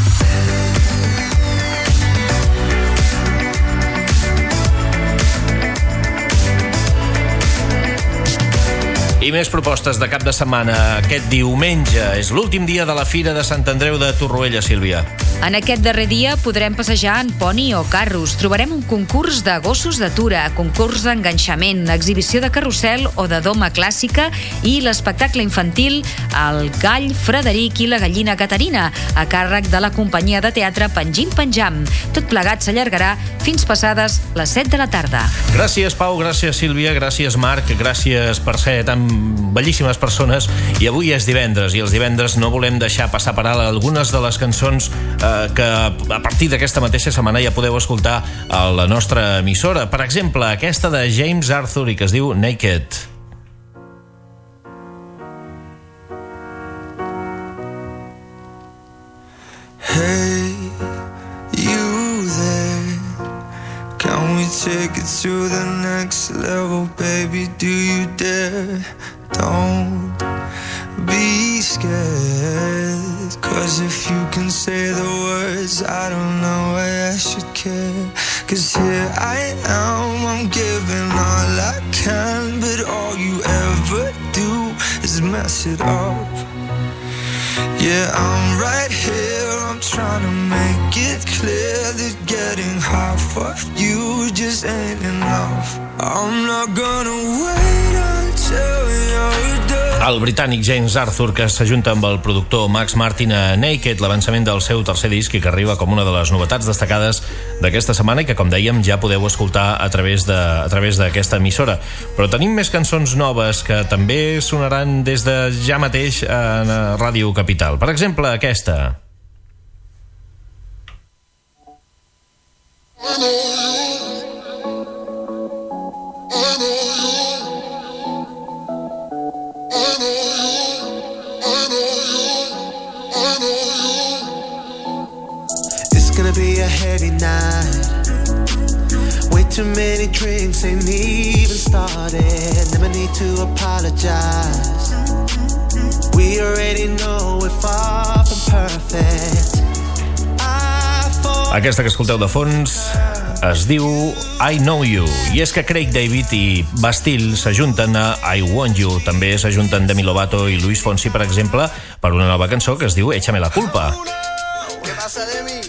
A: I més propostes de cap de setmana. Aquest diumenge és l'últim dia de la Fira de Sant Andreu de Torroella, Sílvia.
E: En aquest darrer dia podrem passejar en poni o carros. Trobarem un concurs de gossos d'atura, concurs d'enganxament, exhibició de carrusel o de doma clàssica i l'espectacle infantil El gall Frederic i la gallina Caterina, a càrrec de la companyia de teatre Penjim Penjam. Tot plegat s'allargarà fins passades les set de la tarda.
A: Gràcies, Pau, gràcies, Sílvia, gràcies, Marc, gràcies per ser tan bellíssimes persones. I avui és divendres, i els divendres no volem deixar passar per alt algunes de les cançons eh, que a partir d'aquesta mateixa setmana ja podeu escoltar a la nostra emissora. Per exemple, aquesta de James Arthur i que es diu Naked.
K: Hey, you there? Can we take it to the next level, baby? Do you dare? Don't be scared, 'cause if you can say the words, I don't know why I should care. 'Cause here I am, I'm giving all I can, but all you ever do is mess it up. Yeah, I'm right here, I'm trying to make it clear that getting half of you just ain't enough. I'm not gonna wait until you're done.
A: El britànic James Arthur, que s'ajunta amb el productor Max Martin a Naked, l'avançament del seu tercer disc i que arriba com una de les novetats destacades d'aquesta setmana i que, com dèiem, ja podeu escoltar a través de, a través d'aquesta emissora. Però tenim més cançons noves que també sonaran des de ja mateix a Ràdio Capital. Per exemple, aquesta.
K: It's gonna be a heavy night. Way too many drinks ain't even started. Never need to apologize. We already know we're far from perfect.
A: Aquesta que escolteu de fons es diu I Know You, i és que Craig David i Bastille s'ajunten a I Want You. També s'ajunten Demi Lovato i Luis Fonsi, per exemple, per una nova cançó que es diu Échame la culpa.
K: ¿Qué pasa de mí?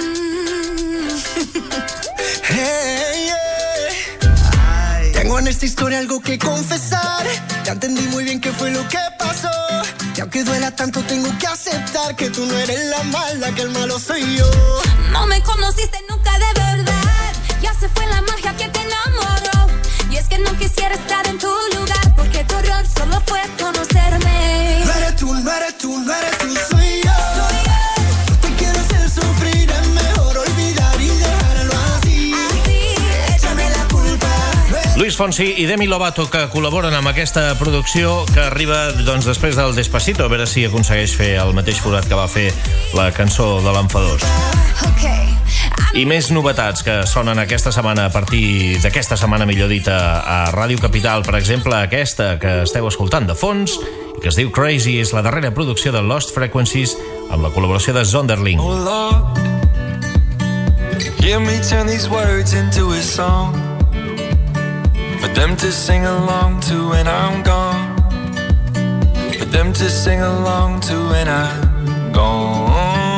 K: Hey, yeah. Tengo en esta historia algo que confesar. Ya entendí muy bien qué fue lo que pasó. Y aunque duela tanto tengo que aceptar que tú no eres la mala, que el malo soy yo.
R: No me conociste nunca de verdad. Ya se fue la magia que te enamoró. Y es que no quisiera estar en tu lugar, porque tu error solo fue conocerme.
K: No eres tú, no eres tú, no eres tú, soy yo. Soy yo. No te quiero hacer sufrir, es mejor olvidar y dejarlo así.
R: Así, échame la culpa.
A: Luis Fonsi i Demi Lovato, que col·laboren amb aquesta producció que arriba doncs, després del Despacito, a veure si aconsegueix fer el mateix forat que va fer la cançó de l'Enfadós.
R: Okay.
A: I més novetats que sonen aquesta setmana, a partir d'aquesta setmana, millor dit, a, a Ràdio Capital. Per exemple, aquesta que esteu escoltant de fons i que es diu Crazy, és la darrera producció de Lost Frequencies amb la col·laboració de Zonderling.
K: Oh Lord, hear me turn these words into a song for them to sing along to when I'm gone, for them to sing along to when I'm gone.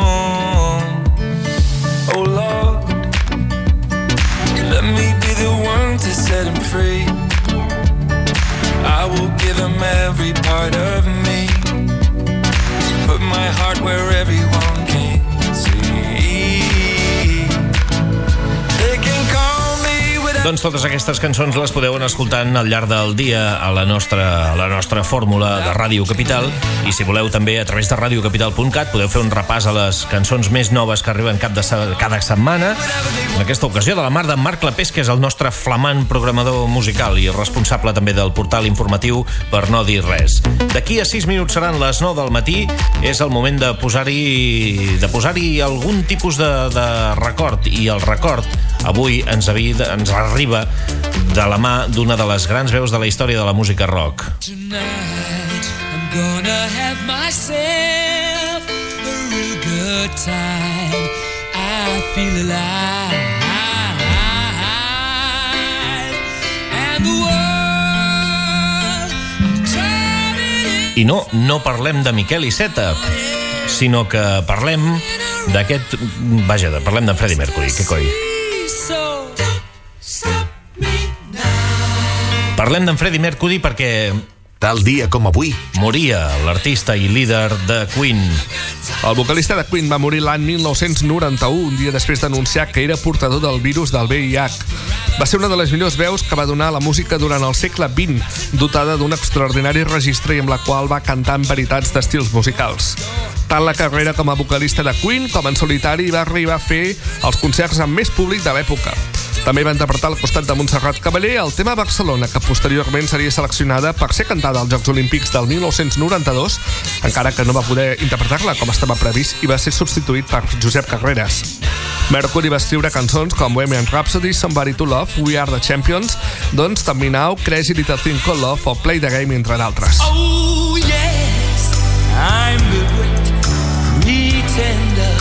K: Oh Lord, let me be the one to set him free. I will give put my heart where everyone can see. They can call me without...
A: Doncs totes aquestes cançons les podeu anar escoltant al llarg del dia a la nostra, a la nostra fórmula de Ràdio Capital, i si voleu també a través de radio capital punt cat podeu fer un repàs a les cançons més noves que arriben cap de cada setmana. En aquesta ocasió de la mà d'en Marc Clapés, que és el nostre flamant programador musical i responsable també del portal informatiu Per no dir res. D'aquí a sis minuts seran les nou del matí. És el moment de posar-hi de posar-hi algun tipus de, de record, i el record avui ens, havia, ens arriba de la mà d'una de les grans veus de la història de la música rock.
K: Tonight I'm gonna have myself a real good time. I feel alive. And the world I'm turning.
A: I no, no parlem de Miquel Iceta, sinó que parlem d'aquest... Vaja, parlem d'en Freddie Mercury, que coi. Parlem d'en Freddie Mercury perquè...
B: Tal dia com avui
A: moria l'artista i líder de Queen.
Q: El vocalista de Queen va morir l'any mil nou-cents noranta-u, un dia després d'anunciar que era portador del virus del V I H. Va ser una de les millors veus que va donar la música durant el segle vint, dotada d'un extraordinari registre i amb la qual va cantar en veritats d'estils musicals. Tant la carrera com a vocalista de Queen com en solitari va arribar a fer els concerts amb més públic de l'època. També va interpretar al costat de Montserrat Caballé el tema Barcelona, que posteriorment seria seleccionada per ser cantada als Jocs Olímpics del mil nou-cents noranta-dos, encara que no va poder interpretar-la com estava previst i va ser substituït per Josep Carreras. Mercury va escriure cançons com Bohemian Rhapsody, Somebody to Love, We Are the Champions, Don't Stop Me Now, Crazy Little Thing Called Love o Play the Game, entre d'altres.
K: Oh yes, I'm the great pretender.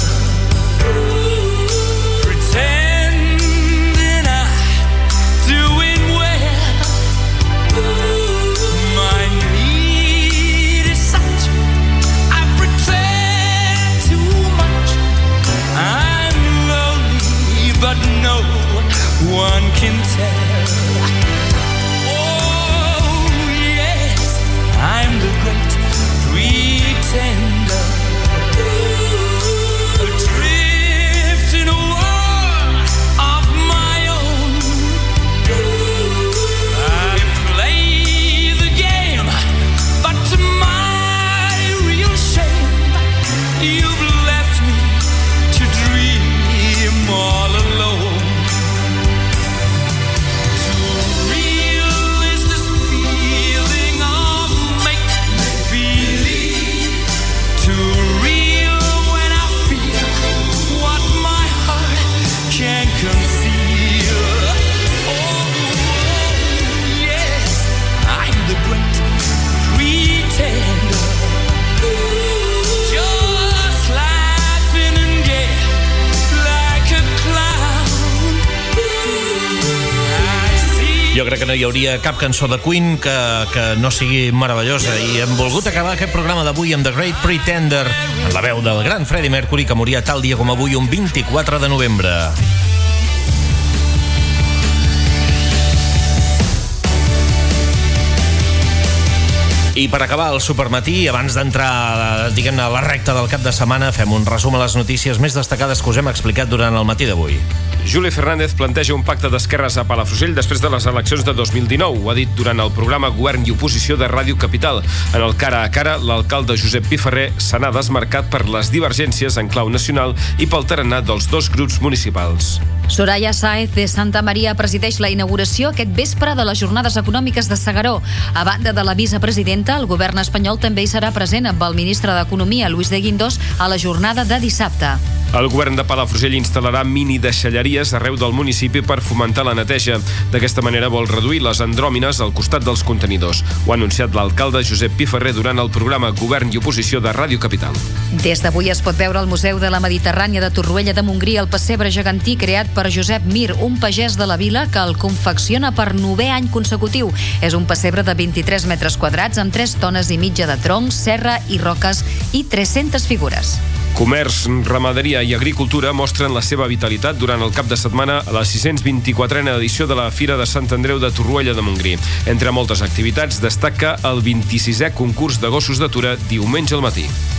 K: Pretend but no one can tell. Oh yes, I'm the great pretender, adrift in a world of my own. I play the game, but to my real shame, you've left me to dream all alone.
A: Jo crec que no hi hauria cap cançó de Queen que, que no sigui meravellosa, i hem volgut acabar aquest programa d'avui amb The Great Pretender, en la veu del gran Freddie Mercury, que moria tal dia com avui, un vint-i-quatre de novembre. I per acabar el supermatí, abans d'entrar, diguem-ne, a la recta del cap de setmana, fem un resum a les notícies més destacades que us hem explicat durant el matí d'avui.
D: Juli Fernández planteja un pacte d'esquerres a Palafrugell després de les eleccions de dos mil dinou. Ho ha dit durant el programa Govern i Oposició de Ràdio Capital. En el cara a cara, l'alcalde Josep Piferrer se n'ha desmarcat per les divergències en clau nacional i pel tarannà dels dos grups municipals.
E: Soraya Sáez de Santa Maria presideix la inauguració aquest vespre de les Jornades Econòmiques de S'Agaró. A banda de la vicepresidenta, el govern espanyol també hi serà present amb el ministre d'Economia, Luis de Guindos, a la jornada de dissabte.
D: El govern de Palafrugell instal·larà mini deixalleries arreu del municipi per fomentar la neteja. D'aquesta manera vol reduir les andròmines al costat dels contenidors. Ho ha anunciat l'alcalde Josep Piferrer durant el programa Govern i Oposició de Ràdio Capital.
E: Des d'avui es pot veure al Museu de la Mediterrània de Torroella de Montgrí el pessebre gegantí creat per Josep Mir, un pagès de la vila que el confecciona per novè any consecutiu. És un pessebre de vint-i-tres metres quadrats amb tres tones i mitja de tronc, serra i roques i tres-centes figures.
D: Comerç, ramaderia i agricultura mostren la seva vitalitat durant el cap de setmana a la sis-cents vint-i-quatrena edició de la Fira de Sant Andreu de Torroella de Montgrí. Entre moltes activitats destaca el vint-i-sisè concurs de gossos d'atura diumenge al matí.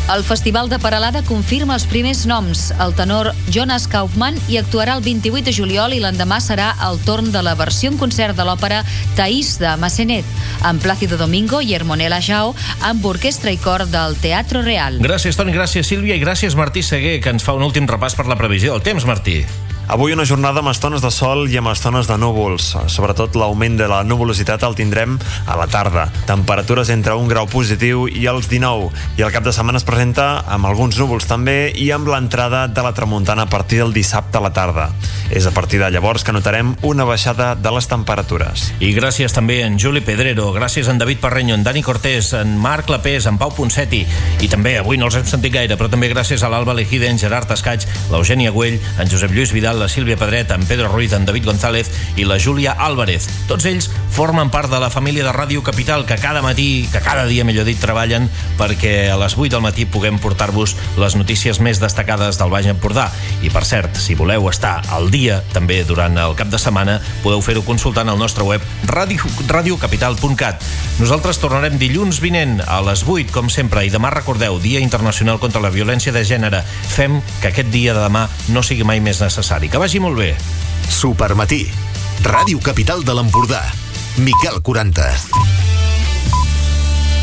E: El Festival de Peralada confirma els primers noms. El tenor Jonas Kaufmann hi actuarà el vint-i-vuit de juliol i l'endemà serà el torn de la versió en concert de l'òpera Taís de Massenet, amb Plácido Domingo i Hermonella Jao, amb orquestra i cor del Teatro Real.
A: Gràcies, Toni, gràcies, Sílvia, i gràcies, Martí Seguer, que ens fa un últim repàs per la previsió del temps, Martí.
C: Avui una jornada amb estones de sol i amb estones de núvols. Sobretot l'augment de la nuvolositat el tindrem a la tarda. Temperatures entre un grau positiu i els dinou. I el cap de setmana es presenta amb alguns núvols també i amb l'entrada de la tramuntana a partir del dissabte a la tarda. És a partir de llavors que notarem una baixada de les temperatures.
A: I gràcies també a en Juli Pedrero, gràcies a en David Parreño, en Dani Cortés, en Marc Lapés, en Pau Ponseti, i també, avui no els hem sentit gaire, però també gràcies a l'Alba Lejide, en Gerard Escaig, l'Eugènia Güell, en Josep Lluís Vidal, la Sílvia Pedret, en Pedro Ruiz, en David González i la Júlia Álvarez. Tots ells formen part de la família de Ràdio Capital que cada matí, que cada dia, millor dit, treballen perquè a les vuit del matí puguem portar-vos les notícies més destacades del Baix Empordà. I, per cert, si voleu estar al dia també durant el cap de setmana, podeu fer-ho consultant el nostre web radio capital punt cat. Nosaltres tornarem dilluns vinent a les vuit, com sempre, i demà recordeu, Dia Internacional contra la Violència de Gènere. Fem que aquest dia de demà no sigui mai més necessari. Que vagi molt bé.
B: Supermatí. Ràdio Capital de l'Empordà. Miquel quaranta.